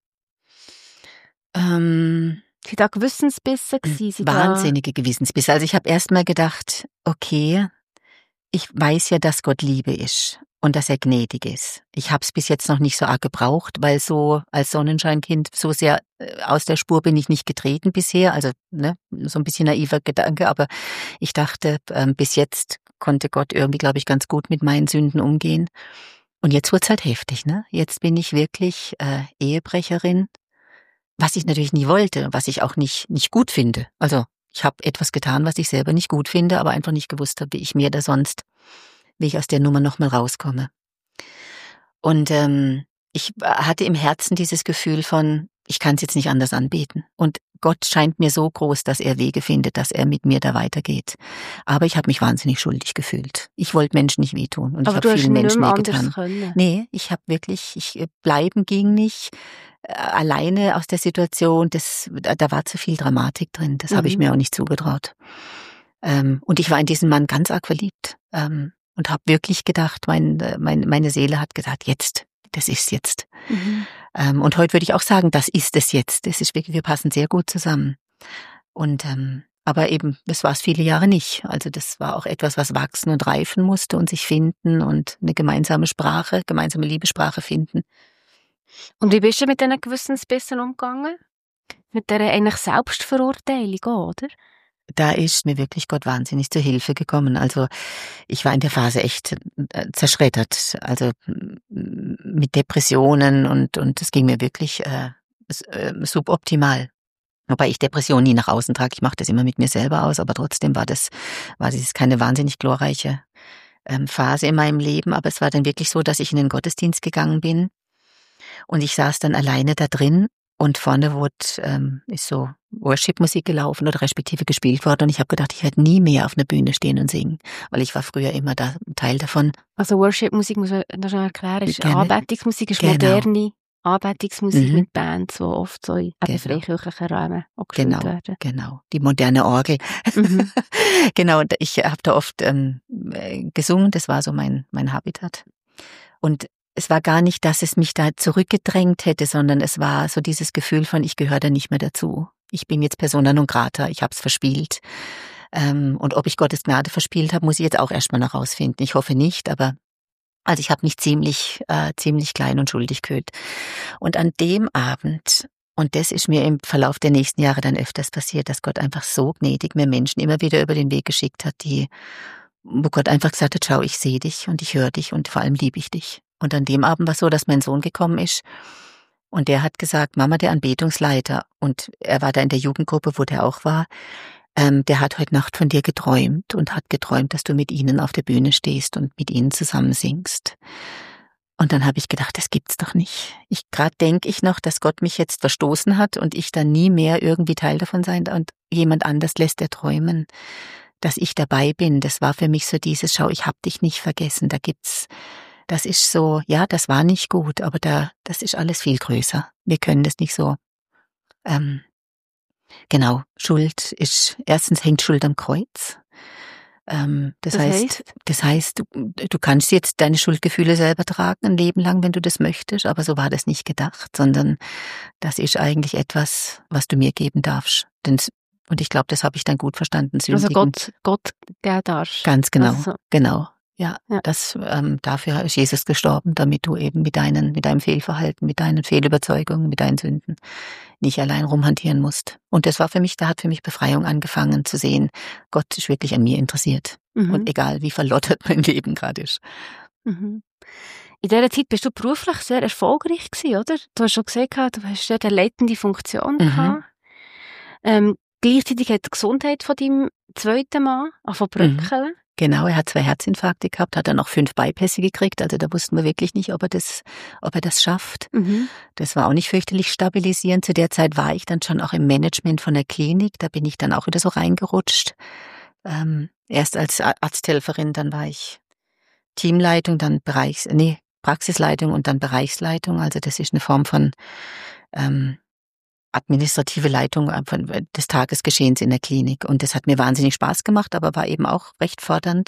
Ähm, Sind da Gewissensbisse gewesen? Sind da- wahnsinnige Gewissensbisse. Also ich habe erst mal gedacht, okay, ich weiß ja, dass Gott Liebe ist und dass er gnädig ist. Ich habe es bis jetzt noch nicht so arg gebraucht, weil so als Sonnenscheinkind so sehr äh, aus der Spur bin ich nicht getreten bisher. Also ne, so ein bisschen naiver Gedanke, aber ich dachte, ähm, bis jetzt konnte Gott irgendwie, glaube ich, ganz gut mit meinen Sünden umgehen. Und jetzt wird's halt heftig, ne? Jetzt bin ich wirklich äh, Ehebrecherin, was ich natürlich nie wollte, was ich auch nicht nicht gut finde. Also ich habe etwas getan, was ich selber nicht gut finde, aber einfach nicht gewusst habe, wie ich mir da sonst, wie ich aus der Nummer nochmal rauskomme. Und ähm, ich hatte im Herzen dieses Gefühl von, ich kann es jetzt nicht anders anbeten. Und Gott scheint mir so groß, dass er Wege findet, dass er mit mir da weitergeht. Aber ich habe mich wahnsinnig schuldig gefühlt. Ich wollte Menschen nicht wehtun und ich Aber habe du hast vielen nicht Menschen mehr wehgetan. anders können. Nee, ich habe wirklich, ich äh, bleiben ging nicht. Äh, Alleine aus der Situation, das, da, da war zu viel Dramatik drin. Das habe ich Mhm. mir auch nicht zugetraut. Ähm, und ich war in diesen Mann ganz arg verliebt ähm, und habe wirklich gedacht, mein, äh, mein, meine Seele hat gesagt, jetzt, das ist jetzt. Mhm. Ähm, und heute würde ich auch sagen, das ist es jetzt. Das ist wirklich, wir passen sehr gut zusammen. Und ähm, aber eben, das war es viele Jahre nicht. Also das war auch etwas, was wachsen und reifen musste und sich finden und eine gemeinsame Sprache, gemeinsame Liebessprache finden. Und wie bist du mit diesen Gewissensbissen umgegangen? Mit dieser eigentlich Selbstverurteilung, oder? Da ist mir wirklich Gott wahnsinnig zur Hilfe gekommen. Also ich war in der Phase echt äh, zerschreddert. Also m- mit Depressionen und und es ging mir wirklich äh, s- äh, suboptimal. Wobei ich Depressionen nie nach außen trage. Ich mache das immer mit mir selber aus, aber trotzdem war das war das keine wahnsinnig glorreiche ähm, Phase in meinem Leben, aber es war dann wirklich so, dass ich in den Gottesdienst gegangen bin und ich saß dann alleine da drin und vorne wurde, ähm, ist so Worship-Musik gelaufen oder respektive gespielt worden und ich habe gedacht, ich werde nie mehr auf einer Bühne stehen und singen, weil ich war früher immer da Teil davon. Also Worship-Musik, muss man noch schnell erklären, ist Gerne. Anbetungsmusik, ist Genau. moderne Anbetungsmusik Mhm. mit Bands, die oft so in Genau. freikirchlichen Räumen auch gespielt Genau, werden. genau. Die moderne Orgel. Mhm. Genau, und ich habe da oft ähm, äh, gesungen, das war so mein, mein Habitat. Und es war gar nicht, dass es mich da zurückgedrängt hätte, sondern es war so dieses Gefühl von, ich gehöre da nicht mehr dazu. Ich bin jetzt persona non grata, ich habe es verspielt. Ähm, und ob ich Gottes Gnade verspielt habe, muss ich jetzt auch erstmal noch rausfinden. Ich hoffe nicht, aber also ich habe mich ziemlich, äh, ziemlich klein und schuldig gefühlt. Und an dem Abend, und das ist mir im Verlauf der nächsten Jahre dann öfters passiert, dass Gott einfach so gnädig mir Menschen immer wieder über den Weg geschickt hat, die, wo Gott einfach gesagt hat, schau, ich sehe dich und ich höre dich und vor allem liebe ich dich. Und an dem Abend war es so, dass mein Sohn gekommen ist und der hat gesagt, Mama, der Anbetungsleiter, und er war da in der Jugendgruppe, wo der auch war, ähm, der hat heute Nacht von dir geträumt und hat geträumt, dass du mit ihnen auf der Bühne stehst und mit ihnen zusammen singst. Und dann habe ich gedacht, das gibt's doch nicht. Ich gerade denke ich noch, dass Gott mich jetzt verstoßen hat und ich dann nie mehr irgendwie Teil davon sein und jemand anders lässt er träumen, dass ich dabei bin. Das war für mich so dieses, schau, ich hab dich nicht vergessen. Da gibt's, das ist so, ja, das war nicht gut, aber da, das ist alles viel größer. Wir können das nicht so. Ähm, genau, Schuld ist, erstens hängt Schuld am Kreuz. Ähm, das, Das heißt, heißt? das heißt, du, du kannst jetzt deine Schuldgefühle selber tragen, ein Leben lang, wenn du das möchtest, aber so war das nicht gedacht, sondern das ist eigentlich etwas, was du mir geben darfst. Denn, und ich glaube, das habe ich dann gut verstanden. Also Sündigen. Gott, Gott geben darfst. Ganz genau, Also, genau. Ja, Ja. das, ähm, dafür ist Jesus gestorben, damit du eben mit deinen, mit deinem Fehlverhalten, mit deinen Fehlüberzeugungen, mit deinen Sünden nicht allein rumhantieren musst. Und das war für mich, da hat für mich Befreiung angefangen zu sehen, Gott ist wirklich an mir interessiert. mhm. Und egal, wie verlottert mein Leben gerade ist. Mhm. In dieser Zeit bist du beruflich sehr erfolgreich gewesen, oder? Du hast schon gesagt, du hast dort eine leitende Funktion Mhm. gehabt. Ähm, gleichzeitig hat die Gesundheit von deinem zweiten Mann angefangen zu bröckeln. Genau, er hat zwei Herzinfarkte gehabt, hat dann noch fünf Bypässe gekriegt, also da wussten wir wirklich nicht, ob er das, ob er das schafft. Mhm. Das war auch nicht fürchterlich stabilisierend. Zu der Zeit war ich dann schon auch im Management von der Klinik, da bin ich dann auch wieder so reingerutscht. Ähm, erst als Arzthelferin, dann war ich Teamleitung, dann Bereichs, nee, Praxisleitung und dann Bereichsleitung, also das ist eine Form von ähm, administrative Leitung des Tagesgeschehens in der Klinik. Und das hat mir wahnsinnig Spaß gemacht, aber war eben auch recht fordernd.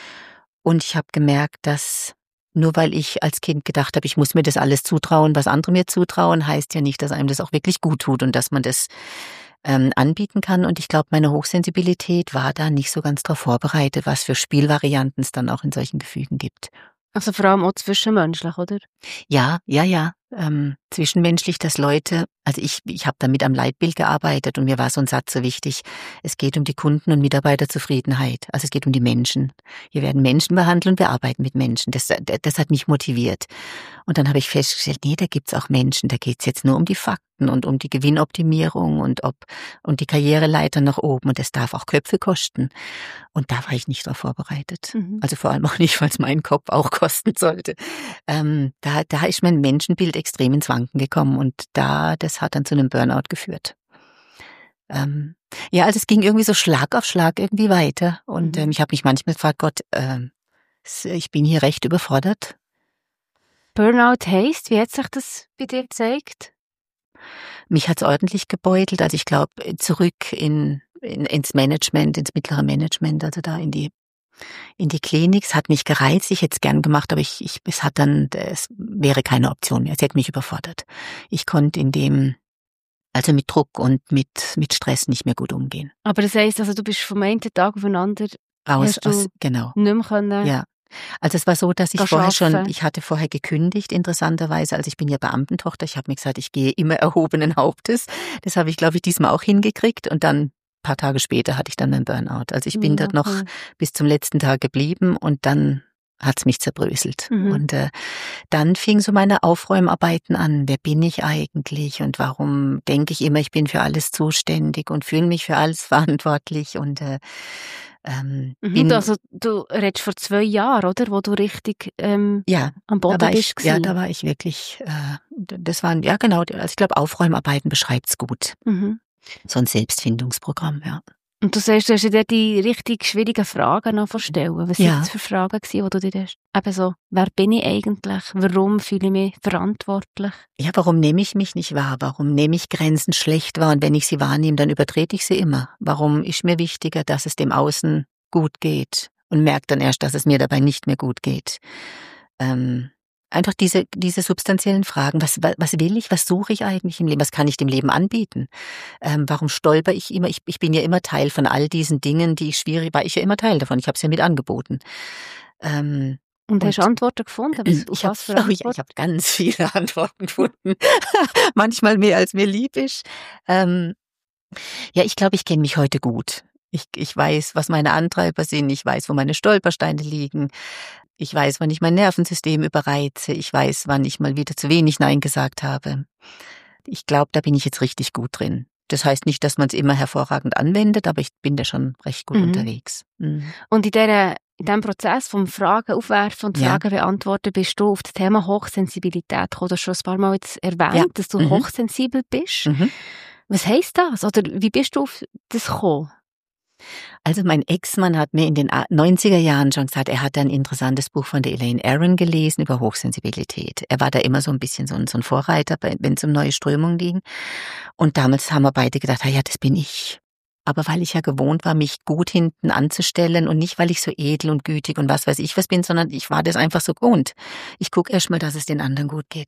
Und ich habe gemerkt, dass nur weil ich als Kind gedacht habe, ich muss mir das alles zutrauen, was andere mir zutrauen, heißt ja nicht, dass einem das auch wirklich gut tut und dass man das ähm, anbieten kann. Und ich glaube, meine Hochsensibilität war da nicht so ganz darauf vorbereitet, was für Spielvarianten es dann auch in solchen Gefügen gibt. Also vor allem auch zwischenmenschlich, oder? Ja, ja, ja. Ähm, zwischenmenschlich, dass Leute, also ich, ich habe damit am Leitbild gearbeitet und mir war so ein Satz so wichtig, es geht um die Kunden- und Mitarbeiterzufriedenheit, also es geht um die Menschen. Hier werden Menschen behandelt und wir arbeiten mit Menschen, das, das hat mich motiviert. Und dann habe ich festgestellt, nee, da gibt's auch Menschen, da geht's jetzt nur um die Fakten und um die Gewinnoptimierung und ob und die Karriereleiter nach oben und das darf auch Köpfe kosten. Und da war ich nicht darauf vorbereitet. Mhm. Also vor allem auch nicht, weil es meinen Kopf auch kosten sollte. Ähm, da, da ist mein Menschenbild extrem ins Wanken gekommen und da, das hat dann zu einem Burnout geführt. Ähm, ja, also es ging irgendwie so Schlag auf Schlag irgendwie weiter und Mhm. ähm, ich habe mich manchmal gefragt, Gott, ähm, ich bin hier recht überfordert. Burnout heisst, wie hat sich das bei dir gezeigt? Mich hat's ordentlich gebeutelt, also ich glaube zurück in, in ins Management, ins mittlere Management, also da in die in die Klinik. Es hat mich gereizt, ich hätte es gern gemacht, aber ich, ich es hat dann, es wäre keine Option mehr. Es hätte mich überfordert. Ich konnte in dem, also mit Druck und mit mit Stress nicht mehr gut umgehen. Aber das heisst, also du bist vom einen Tag auf den anderen Raus Hast du aus, genau. nicht mehr können. Ja. Also es war so, dass ich Geh vorher schon, arbeiten. ich hatte vorher gekündigt, interessanterweise, also ich bin ja Beamtentochter, ich habe mir gesagt, ich gehe immer erhobenen Hauptes. Das habe ich, glaube ich, diesmal auch hingekriegt und dann ein paar Tage später hatte ich dann meinen Burnout. Also ich bin Ja, dort noch okay. bis zum letzten Tag geblieben und dann hat's mich zerbröselt. Mhm. Und äh, dann fing so meine Aufräumarbeiten an. Wer bin ich eigentlich und warum denke ich immer, ich bin für alles zuständig und fühle mich für alles verantwortlich und äh, Ähm, Mhm, bin, also du redest vor zwei Jahren, oder? Wo du richtig ähm, ja, am Boden da war bist. ich, ja, da war ich wirklich, äh, das waren, ja genau, also ich glaube, Aufräumarbeiten beschreibt's gut. Mhm. So ein Selbstfindungsprogramm, ja. Und du sagst, du hast dir die richtig schwierigen Fragen noch stellen. Was Ja. waren das für Fragen gewesen, die du dir hast? Eben so, wer bin ich eigentlich? Warum fühle ich mich verantwortlich? Ja, warum nehme ich mich nicht wahr? Warum nehme ich Grenzen schlecht wahr? Und wenn ich sie wahrnehme, dann übertrete ich sie immer. Warum ist mir wichtiger, dass es dem Außen gut geht und merke dann erst, dass es mir dabei nicht mehr gut geht? Ähm, einfach diese, diese substanziellen Fragen. Was, was will ich? Was suche ich eigentlich im Leben? Was kann ich dem Leben anbieten? Ähm, warum stolper ich immer? Ich, ich bin ja immer Teil von all diesen Dingen, die ich schwierig, war ich ja immer Teil davon. Ich habe es ja mit angeboten. Ähm, Und, Und- hast Antworten gefunden? Was, auf Ich habe was für oh, ja, Antworten? ich hab ganz viele Antworten gefunden. Manchmal mehr, als mir lieb ist. Ähm, ja, ich glaube, ich kenne mich heute gut. Ich, ich weiß, was meine Antreiber sind. Ich weiß, wo meine Stolpersteine liegen. Ich weiß, wann ich mein Nervensystem überreize. Ich weiß, wann ich mal wieder zu wenig Nein gesagt habe. Ich glaube, da bin ich jetzt richtig gut drin. Das heißt nicht, dass man es immer hervorragend anwendet, aber ich bin da schon recht gut Mhm. unterwegs. Mhm. Und in dieser In diesem Prozess vom Fragen aufwerfen und Ja. Fragen beantworten bist du auf das Thema Hochsensibilität gekommen. Du hast schon ein paar Mal jetzt erwähnt, Ja. dass du Mhm. hochsensibel bist. Mhm. Was heisst das? Oder wie bist du auf das gekommen? Also mein Ex-Mann hat mir in den neunziger Jahren schon gesagt, er hat ein interessantes Buch von der Elaine Aron gelesen über Hochsensibilität. Er war da immer so ein bisschen so ein, so ein Vorreiter, wenn es um neue Strömungen ging. Und damals haben wir beide gedacht, ja, das bin ich. Aber weil ich ja gewohnt war, mich gut hinten anzustellen und nicht, weil ich so edel und gütig und was weiß ich was bin, sondern ich war das einfach so gewohnt. Ich gucke erst mal, dass es den anderen gut geht.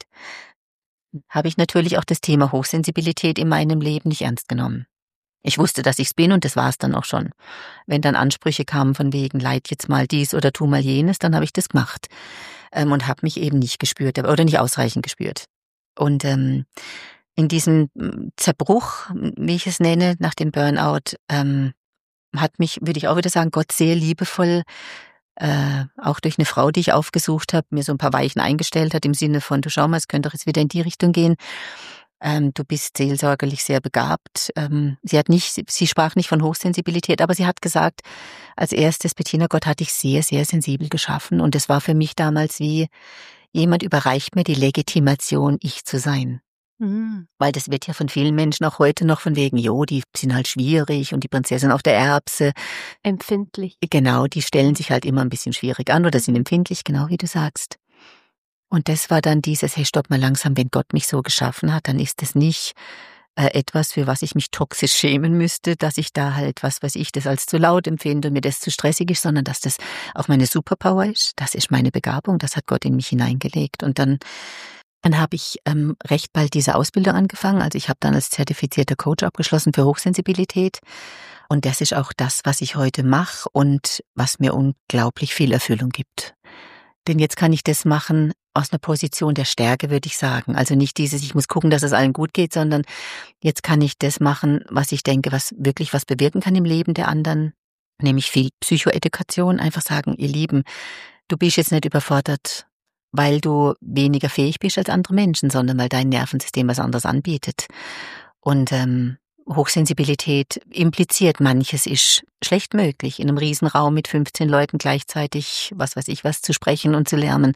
Habe ich natürlich auch das Thema Hochsensibilität in meinem Leben nicht ernst genommen. Ich wusste, dass ich's bin und das war es dann auch schon. Wenn dann Ansprüche kamen von wegen, leid jetzt mal dies oder tu mal jenes, dann habe ich das gemacht ähm, und habe mich eben nicht gespürt oder nicht ausreichend gespürt. Und ähm, in diesem Zerbruch, wie ich es nenne, nach dem Burnout, ähm, hat mich, würde ich auch wieder sagen, Gott sehr liebevoll, äh, auch durch eine Frau, die ich aufgesucht habe, mir so ein paar Weichen eingestellt hat, im Sinne von, du schau mal, es könnte doch jetzt wieder in die Richtung gehen. Ähm, du bist seelsorgerlich sehr begabt. Ähm, sie hat nicht, sie sprach nicht von Hochsensibilität, aber sie hat gesagt, als erstes, Bettina, Gott hat dich sehr, sehr sensibel geschaffen. Und es war für mich damals wie, jemand überreicht mir die Legitimation, ich zu sein. Mhm. Weil das wird ja von vielen Menschen auch heute noch von wegen, jo, die sind halt schwierig und die Prinzessin auf der Erbse. Empfindlich. Genau, die stellen sich halt immer ein bisschen schwierig an oder sind empfindlich, genau wie du sagst. Und das war dann dieses, hey, stopp mal langsam, wenn Gott mich so geschaffen hat, dann ist das nicht äh, etwas, für was ich mich toxisch schämen müsste, dass ich da halt, was weiß ich, das als zu laut empfinde und mir das zu stressig ist, sondern dass das auch meine Superpower ist, das ist meine Begabung, das hat Gott in mich hineingelegt. Und dann Dann habe ich ähm, recht bald diese Ausbildung angefangen. Also ich habe dann als zertifizierter Coach abgeschlossen für Hochsensibilität. Und das ist auch das, was ich heute mache und was mir unglaublich viel Erfüllung gibt. Denn jetzt kann ich das machen aus einer Position der Stärke, würde ich sagen. Also nicht dieses, ich muss gucken, dass es allen gut geht, sondern jetzt kann ich das machen, was ich denke, was wirklich was bewirken kann im Leben der anderen. Nämlich viel Psychoedukation. Einfach sagen, ihr Lieben, du bist jetzt nicht überfordert, weil du weniger fähig bist als andere Menschen, sondern weil dein Nervensystem was anderes anbietet. Und ähm, Hochsensibilität impliziert, manches ist schlecht möglich, in einem Riesenraum mit fünfzehn Leuten gleichzeitig, was weiß ich was, zu sprechen und zu lernen.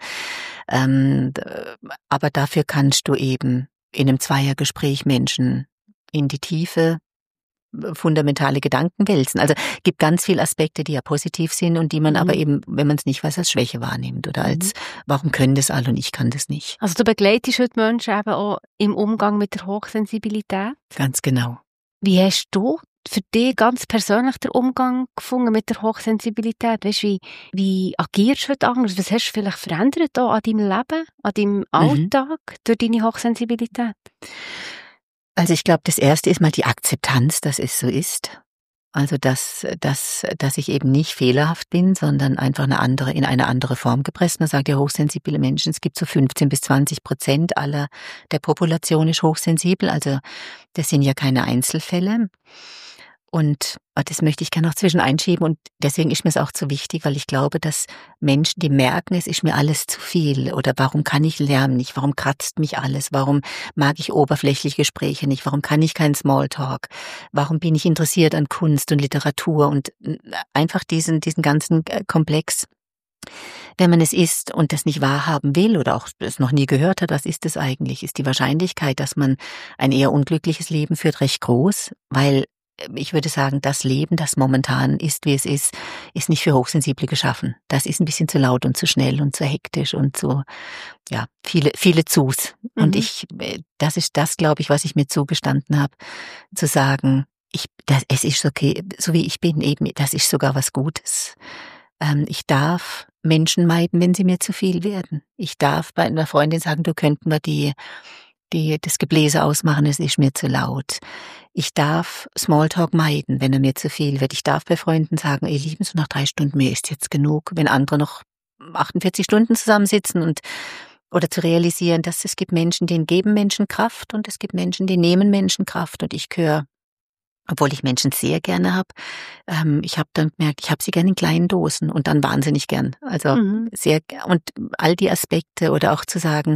Ähm, aber dafür kannst du eben in einem Zweiergespräch Menschen in die Tiefe fundamentale Gedanken wälzen. Also gibt ganz viele Aspekte, die ja positiv sind und die man Mhm. aber eben, wenn man es nicht weiß, als Schwäche wahrnimmt oder als, warum können das alle und ich kann das nicht. Also du begleitest heute Menschen eben auch im Umgang mit der Hochsensibilität. Ganz genau. Wie hast du für dich ganz persönlich den Umgang gefunden mit der Hochsensibilität? Weißt, wie, wie agierst du heute anders? Was hast du vielleicht verändert auch an deinem Leben, an deinem Alltag durch deine Hochsensibilität? Also ich glaube, das Erste ist mal die Akzeptanz, dass es so ist. Also dass, dass, dass ich eben nicht fehlerhaft bin, sondern einfach eine andere, in eine andere Form gepresst. Man sagt ja, hochsensible Menschen, es gibt so fünfzehn bis zwanzig Prozent aller der Population ist hochsensibel. Also das sind ja keine Einzelfälle. Und das möchte ich gerne noch zwischen einschieben und deswegen ist mir es auch zu wichtig, weil ich glaube, dass Menschen, die merken, es ist mir alles zu viel oder warum kann ich Lärm nicht, warum kratzt mich alles, warum mag ich oberflächliche Gespräche nicht, warum kann ich keinen Smalltalk, warum bin ich interessiert an Kunst und Literatur und einfach diesen, diesen ganzen Komplex. Wenn man es ist und das nicht wahrhaben will oder auch es noch nie gehört hat, was ist es eigentlich, ist die Wahrscheinlichkeit, dass man ein eher unglückliches Leben führt, recht groß, weil ich würde sagen, das Leben, das momentan ist, wie es ist, ist nicht für Hochsensible geschaffen. Das ist ein bisschen zu laut und zu schnell und zu hektisch und so, ja, viele, viele Zus. Mhm. Und ich, das ist das, glaube ich, was ich mir zugestanden habe, zu sagen, ich, das, es ist okay, so wie ich bin, eben, das ist sogar was Gutes. Ähm, ich darf Menschen meiden, wenn sie mir zu viel werden. Ich darf bei einer Freundin sagen, du könnten wir die, die, das Gebläse ausmachen, es ist mir zu laut. Ich darf Smalltalk meiden, wenn er mir zu viel wird. Ich darf bei Freunden sagen, ihr Lieben, so nach drei Stunden, mir ist jetzt genug. Wenn andere noch achtundvierzig Stunden zusammensitzen und oder zu realisieren, dass es gibt Menschen, denen geben Menschen Kraft und es gibt Menschen, die nehmen Menschen Kraft. Und ich gehöre, obwohl ich Menschen sehr gerne habe, ähm, ich habe dann gemerkt, ich habe sie gerne in kleinen Dosen und dann wahnsinnig gern. Also mhm. sehr, und all die Aspekte oder auch zu sagen,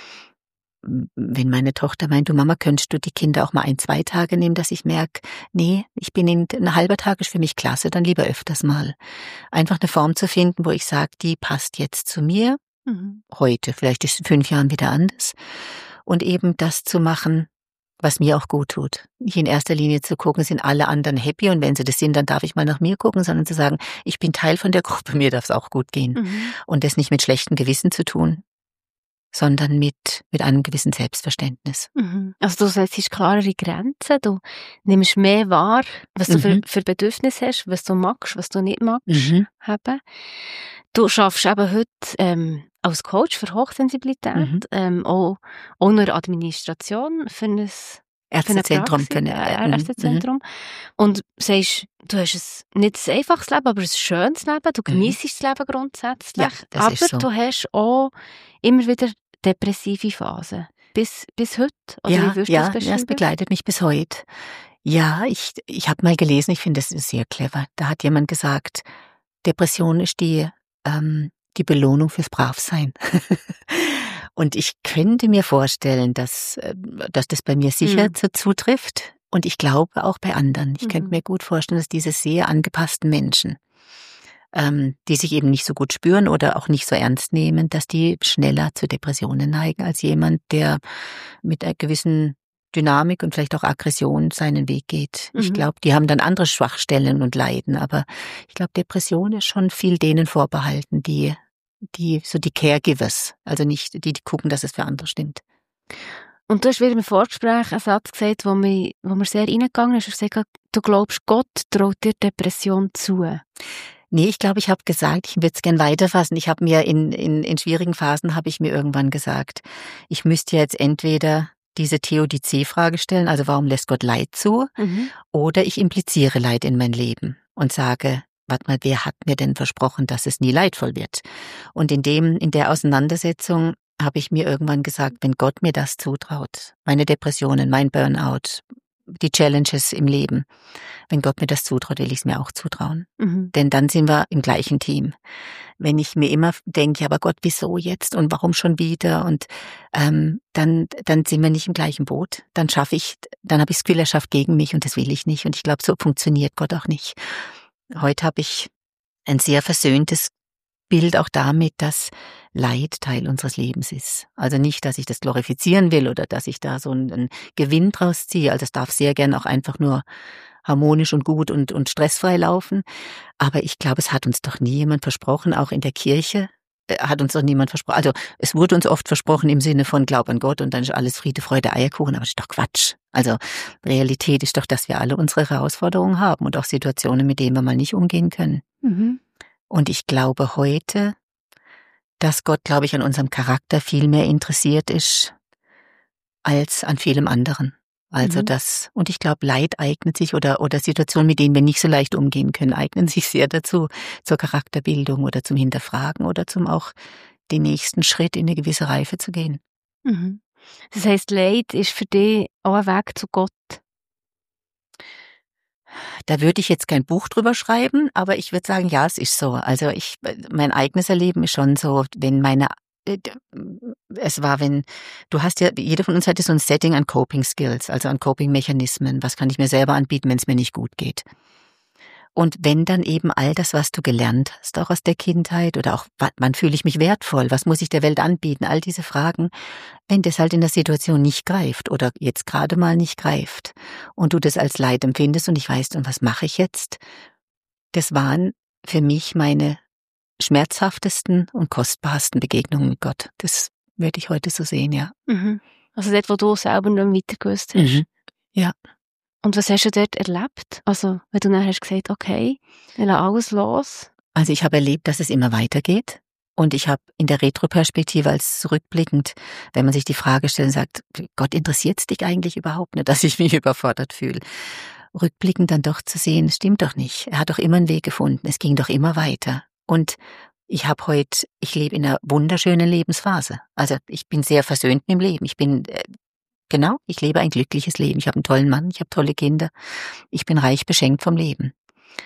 wenn meine Tochter meint, du Mama, könntest du die Kinder auch mal ein, zwei Tage nehmen, dass ich merke, nee, ich bin in, ein halber Tag ist für mich klasse, dann lieber öfters mal. Einfach eine Form zu finden, wo ich sage, die passt jetzt zu mir, mhm. heute, vielleicht ist es in fünf Jahren wieder anders. Und eben das zu machen, was mir auch gut tut. Nicht in erster Linie zu gucken, sind alle anderen happy und wenn sie das sind, dann darf ich mal nach mir gucken, sondern zu sagen, ich bin Teil von der Gruppe, mir darf es auch gut gehen. Mhm. Und das nicht mit schlechtem Gewissen zu tun, sondern mit, mit einem gewissen Selbstverständnis. Mhm. Also du setzt klarere Grenzen, du nimmst mehr wahr, was du mhm. für, für Bedürfnisse hast, was du magst, was du nicht magst mhm. haben. Du schaffst eben heute ähm, als Coach für Hochsensibilität, mhm. ähm, auch, auch in der Administration für ein Ärztezentrum. Für ein Ärztezentrum. Mhm. Und sagst, du hast ein, nicht ein einfaches Leben, aber ein schönes Leben, du genießt mhm. das Leben grundsätzlich, ja, das aber ist so. Du hast auch immer wieder depressive Phasen. Bis, bis heute? Oder ja, wie würdest ja, du das beschreiben? Das begleitet mich bis heute. Ja, ich, ich habe mal gelesen, ich finde das sehr clever. Da hat jemand gesagt, Depression ist die, ähm, die Belohnung fürs Bravsein. Und ich könnte mir vorstellen, dass, dass das bei mir sicher mhm. so zutrifft. Und ich glaube auch bei anderen. Ich mhm. könnte mir gut vorstellen, dass diese sehr angepassten Menschen, ähm, die sich eben nicht so gut spüren oder auch nicht so ernst nehmen, dass die schneller zu Depressionen neigen als jemand, der mit einer gewissen Dynamik und vielleicht auch Aggression seinen Weg geht. Mhm. Ich glaube, die haben dann andere Schwachstellen und Leiden, aber ich glaube, Depression ist schon viel denen vorbehalten, die, die so die Caregivers, also nicht die, die gucken, dass es für andere stimmt. Und du hast wieder im Vorgespräch einen Satz gesagt, wo mir, wo mir sehr reingegangen ist. Du hast gesagt, du glaubst, Gott traut dir Depression zu. Nee, ich glaube, ich habe gesagt, ich würde es gern weiterfassen. Ich habe mir in, in, in schwierigen Phasen, habe ich mir irgendwann gesagt, ich müsste jetzt entweder diese Theodizee-Frage stellen, also warum lässt Gott Leid zu? Mhm. Oder ich impliziere Leid in mein Leben und sage, warte mal, wer hat mir denn versprochen, dass es nie leidvoll wird? Und in dem, in der Auseinandersetzung habe ich mir irgendwann gesagt, wenn Gott mir das zutraut, meine Depressionen, mein Burnout, die Challenges im Leben, wenn Gott mir das zutraut, will ich es mir auch zutrauen. Mhm. Denn dann sind wir im gleichen Team. Wenn ich mir immer denke, aber Gott, wieso jetzt und warum schon wieder? Und ähm, dann dann sind wir nicht im gleichen Boot. Dann schaffe ich, dann habe ich das Gefühl, er schafft gegen mich und das will ich nicht. Und ich glaube, so funktioniert Gott auch nicht. Heute habe ich ein sehr versöhntes Bild auch damit, dass Leid Teil unseres Lebens ist. Also nicht, dass ich das glorifizieren will oder dass ich da so einen Gewinn draus ziehe. Also es darf sehr gern auch einfach nur harmonisch und gut und, und stressfrei laufen. Aber ich glaube, es hat uns doch nie jemand versprochen, auch in der Kirche äh, hat uns doch niemand versprochen. Also es wurde uns oft versprochen im Sinne von Glaub an Gott und dann ist alles Friede, Freude, Eierkuchen. Aber das ist doch Quatsch. Also Realität ist doch, dass wir alle unsere Herausforderungen haben und auch Situationen, mit denen wir mal nicht umgehen können. Mhm. Und ich glaube heute, dass Gott, glaube ich, an unserem Charakter viel mehr interessiert ist als an vielem anderen. Also mhm. das, und ich glaube, Leid eignet sich oder, oder Situationen, mit denen wir nicht so leicht umgehen können, eignen sich sehr dazu, zur Charakterbildung oder zum Hinterfragen oder zum auch den nächsten Schritt in eine gewisse Reife zu gehen. Mhm. Das heisst, Leid ist für dich auch ein Weg zu Gott? Da würde ich jetzt kein Buch drüber schreiben, aber ich würde sagen, ja, es ist so. Also ich, mein eigenes Erleben ist schon so, wenn meine, es war, wenn, du hast ja, jeder von uns hatte so ein Setting an Coping Skills, also an Coping Mechanismen. Was kann ich mir selber anbieten, wenn es mir nicht gut geht? Und wenn dann eben all das, was du gelernt hast, auch aus der Kindheit oder auch, wann fühle ich mich wertvoll, was muss ich der Welt anbieten, all diese Fragen, wenn das halt in der Situation nicht greift oder jetzt gerade mal nicht greift und du das als Leid empfindest und ich weiß, und was mache ich jetzt? Das waren für mich meine schmerzhaftesten und kostbarsten Begegnungen mit Gott. Das würde ich heute so sehen, ja. Mhm. Also dort, wo du selber nicht mehr weiter gewusst hast. Mhm. Ja. Und was hast du dort erlebt? Also, wenn du dann hast gesagt, okay, wir lassen alles los. Also ich habe erlebt, dass es immer weitergeht. Und ich habe in der Retroperspektive als rückblickend, wenn man sich die Frage stellt und sagt, Gott, interessiert es dich eigentlich überhaupt nicht, dass ich mich überfordert fühle? Rückblickend dann doch zu sehen, stimmt doch nicht. Er hat doch immer einen Weg gefunden. Es ging doch immer weiter. Und ich habe heute, ich lebe in einer wunderschönen Lebensphase. Also ich bin sehr versöhnt mit dem Leben. Ich bin... Äh, Genau, ich lebe ein glückliches Leben. Ich habe einen tollen Mann, ich habe tolle Kinder. Ich bin reich beschenkt vom Leben.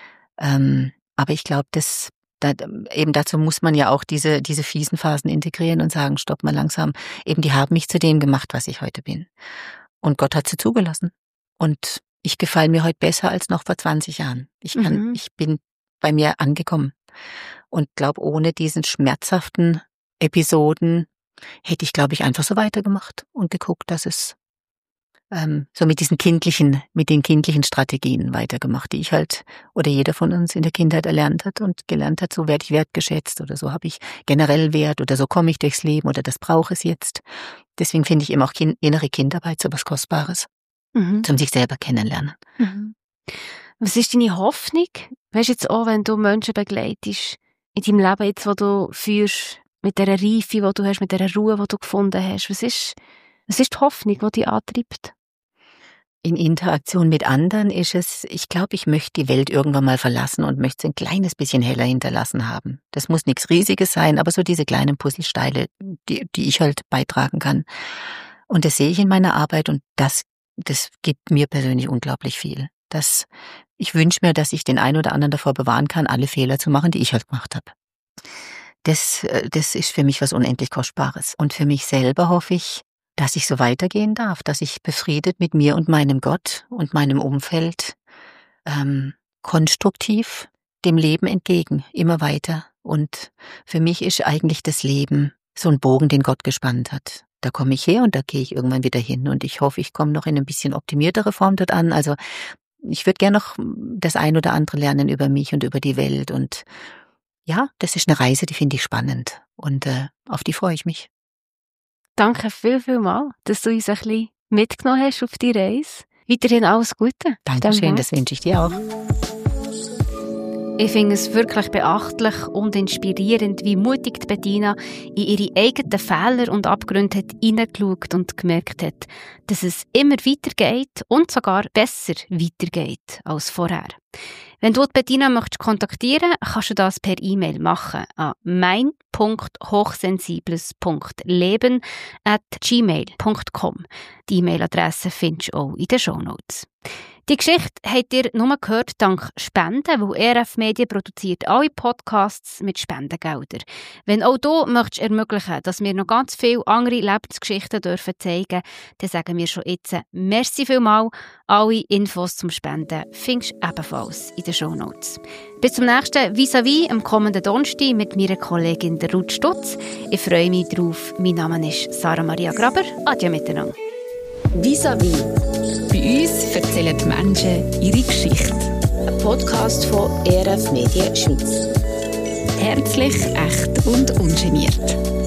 Ähm, aber ich glaube, dass da, eben dazu muss man ja auch diese diese fiesen Phasen integrieren und sagen, stopp mal langsam. Eben, die haben mich zu dem gemacht, was ich heute bin. Und Gott hat sie zugelassen. Und ich gefalle mir heute besser als noch vor zwanzig Jahren. Ich kann, mhm. ich bin bei mir angekommen. Und glaube, ohne diesen schmerzhaften Episoden hätte ich, glaube ich, einfach so weitergemacht und geguckt, dass es ähm, so mit diesen kindlichen, mit den kindlichen Strategien weitergemacht, die ich halt oder jeder von uns in der Kindheit erlernt hat und gelernt hat, so werde ich wertgeschätzt oder so habe ich generell Wert oder so komme ich durchs Leben oder das brauche ich jetzt. Deswegen finde ich eben auch kind, innere Kindarbeit so was Kostbares, mhm. zum sich selber kennenlernen. Mhm. Was ist deine Hoffnung? Weißt du jetzt auch, wenn du Menschen begleitest in deinem Leben jetzt, wo du führst, mit dieser Reife, die du hast, mit dieser Ruhe, die du gefunden hast. Was ist, was ist die Hoffnung, die dich antreibt? In Interaktion mit anderen ist es, ich glaube, ich möchte die Welt irgendwann mal verlassen und möchte es ein kleines bisschen heller hinterlassen haben. Das muss nichts Riesiges sein, aber so diese kleinen Puzzlesteine, die, die ich halt beitragen kann. Und das sehe ich in meiner Arbeit und das, das gibt mir persönlich unglaublich viel. Das, ich wünsche mir, dass ich den einen oder anderen davor bewahren kann, alle Fehler zu machen, die ich halt gemacht habe. Das, das ist für mich was unendlich Kostbares. Und für mich selber hoffe ich, dass ich so weitergehen darf, dass ich befriedet mit mir und meinem Gott und meinem Umfeld ähm, konstruktiv dem Leben entgegen, immer weiter. Und für mich ist eigentlich das Leben so ein Bogen, den Gott gespannt hat. Da komme ich her und da gehe ich irgendwann wieder hin. Und ich hoffe, ich komme noch in ein bisschen optimiertere Form dort an. Also ich würde gerne noch das ein oder andere lernen über mich und über die Welt und ja, das ist eine Reise, die finde ich spannend und äh, auf die freue ich mich. Danke viel, viel mal, dass du uns ein bisschen mitgenommen hast auf die Reise. Weiterhin alles Gute. Dankeschön, das wünsche ich dir auch. Ich finde es wirklich beachtlich und inspirierend, wie mutig Bettina in ihre eigenen Fehler und Abgründe hat hineingeschaut und gemerkt hat, dass es immer weitergeht und sogar besser weitergeht als vorher. Wenn du Bettina möchtest kontaktieren, kannst du das per E-Mail machen an mein punkt hochsensibles punkt leben at gmail punkt com. Die E-Mail-Adresse findest du auch in den Shownotes. Die Geschichte habt ihr nur gehört dank Spenden, weil E R F Medien produziert alle Podcasts mit Spendengeldern. Wenn auch du möchtest ermöglichen, dass wir noch ganz viele andere Lebensgeschichten dürfen zeigen, dann sagen wir schon jetzt merci vielmal. Alle Infos zum Spenden findest du ebenfalls in den Shownotes. Bis zum nächsten Vis-à-vis am kommenden Donnerstag mit meiner Kollegin der Ruth Stutz. Ich freue mich drauf. Mein Name ist Sarah Maria Graber. Adieu miteinander. Vis-à-vis. Bei uns erzählen die Menschen ihre Geschichte. Ein Podcast von E R F Medien Schweiz. Herzlich, echt und ungeniert.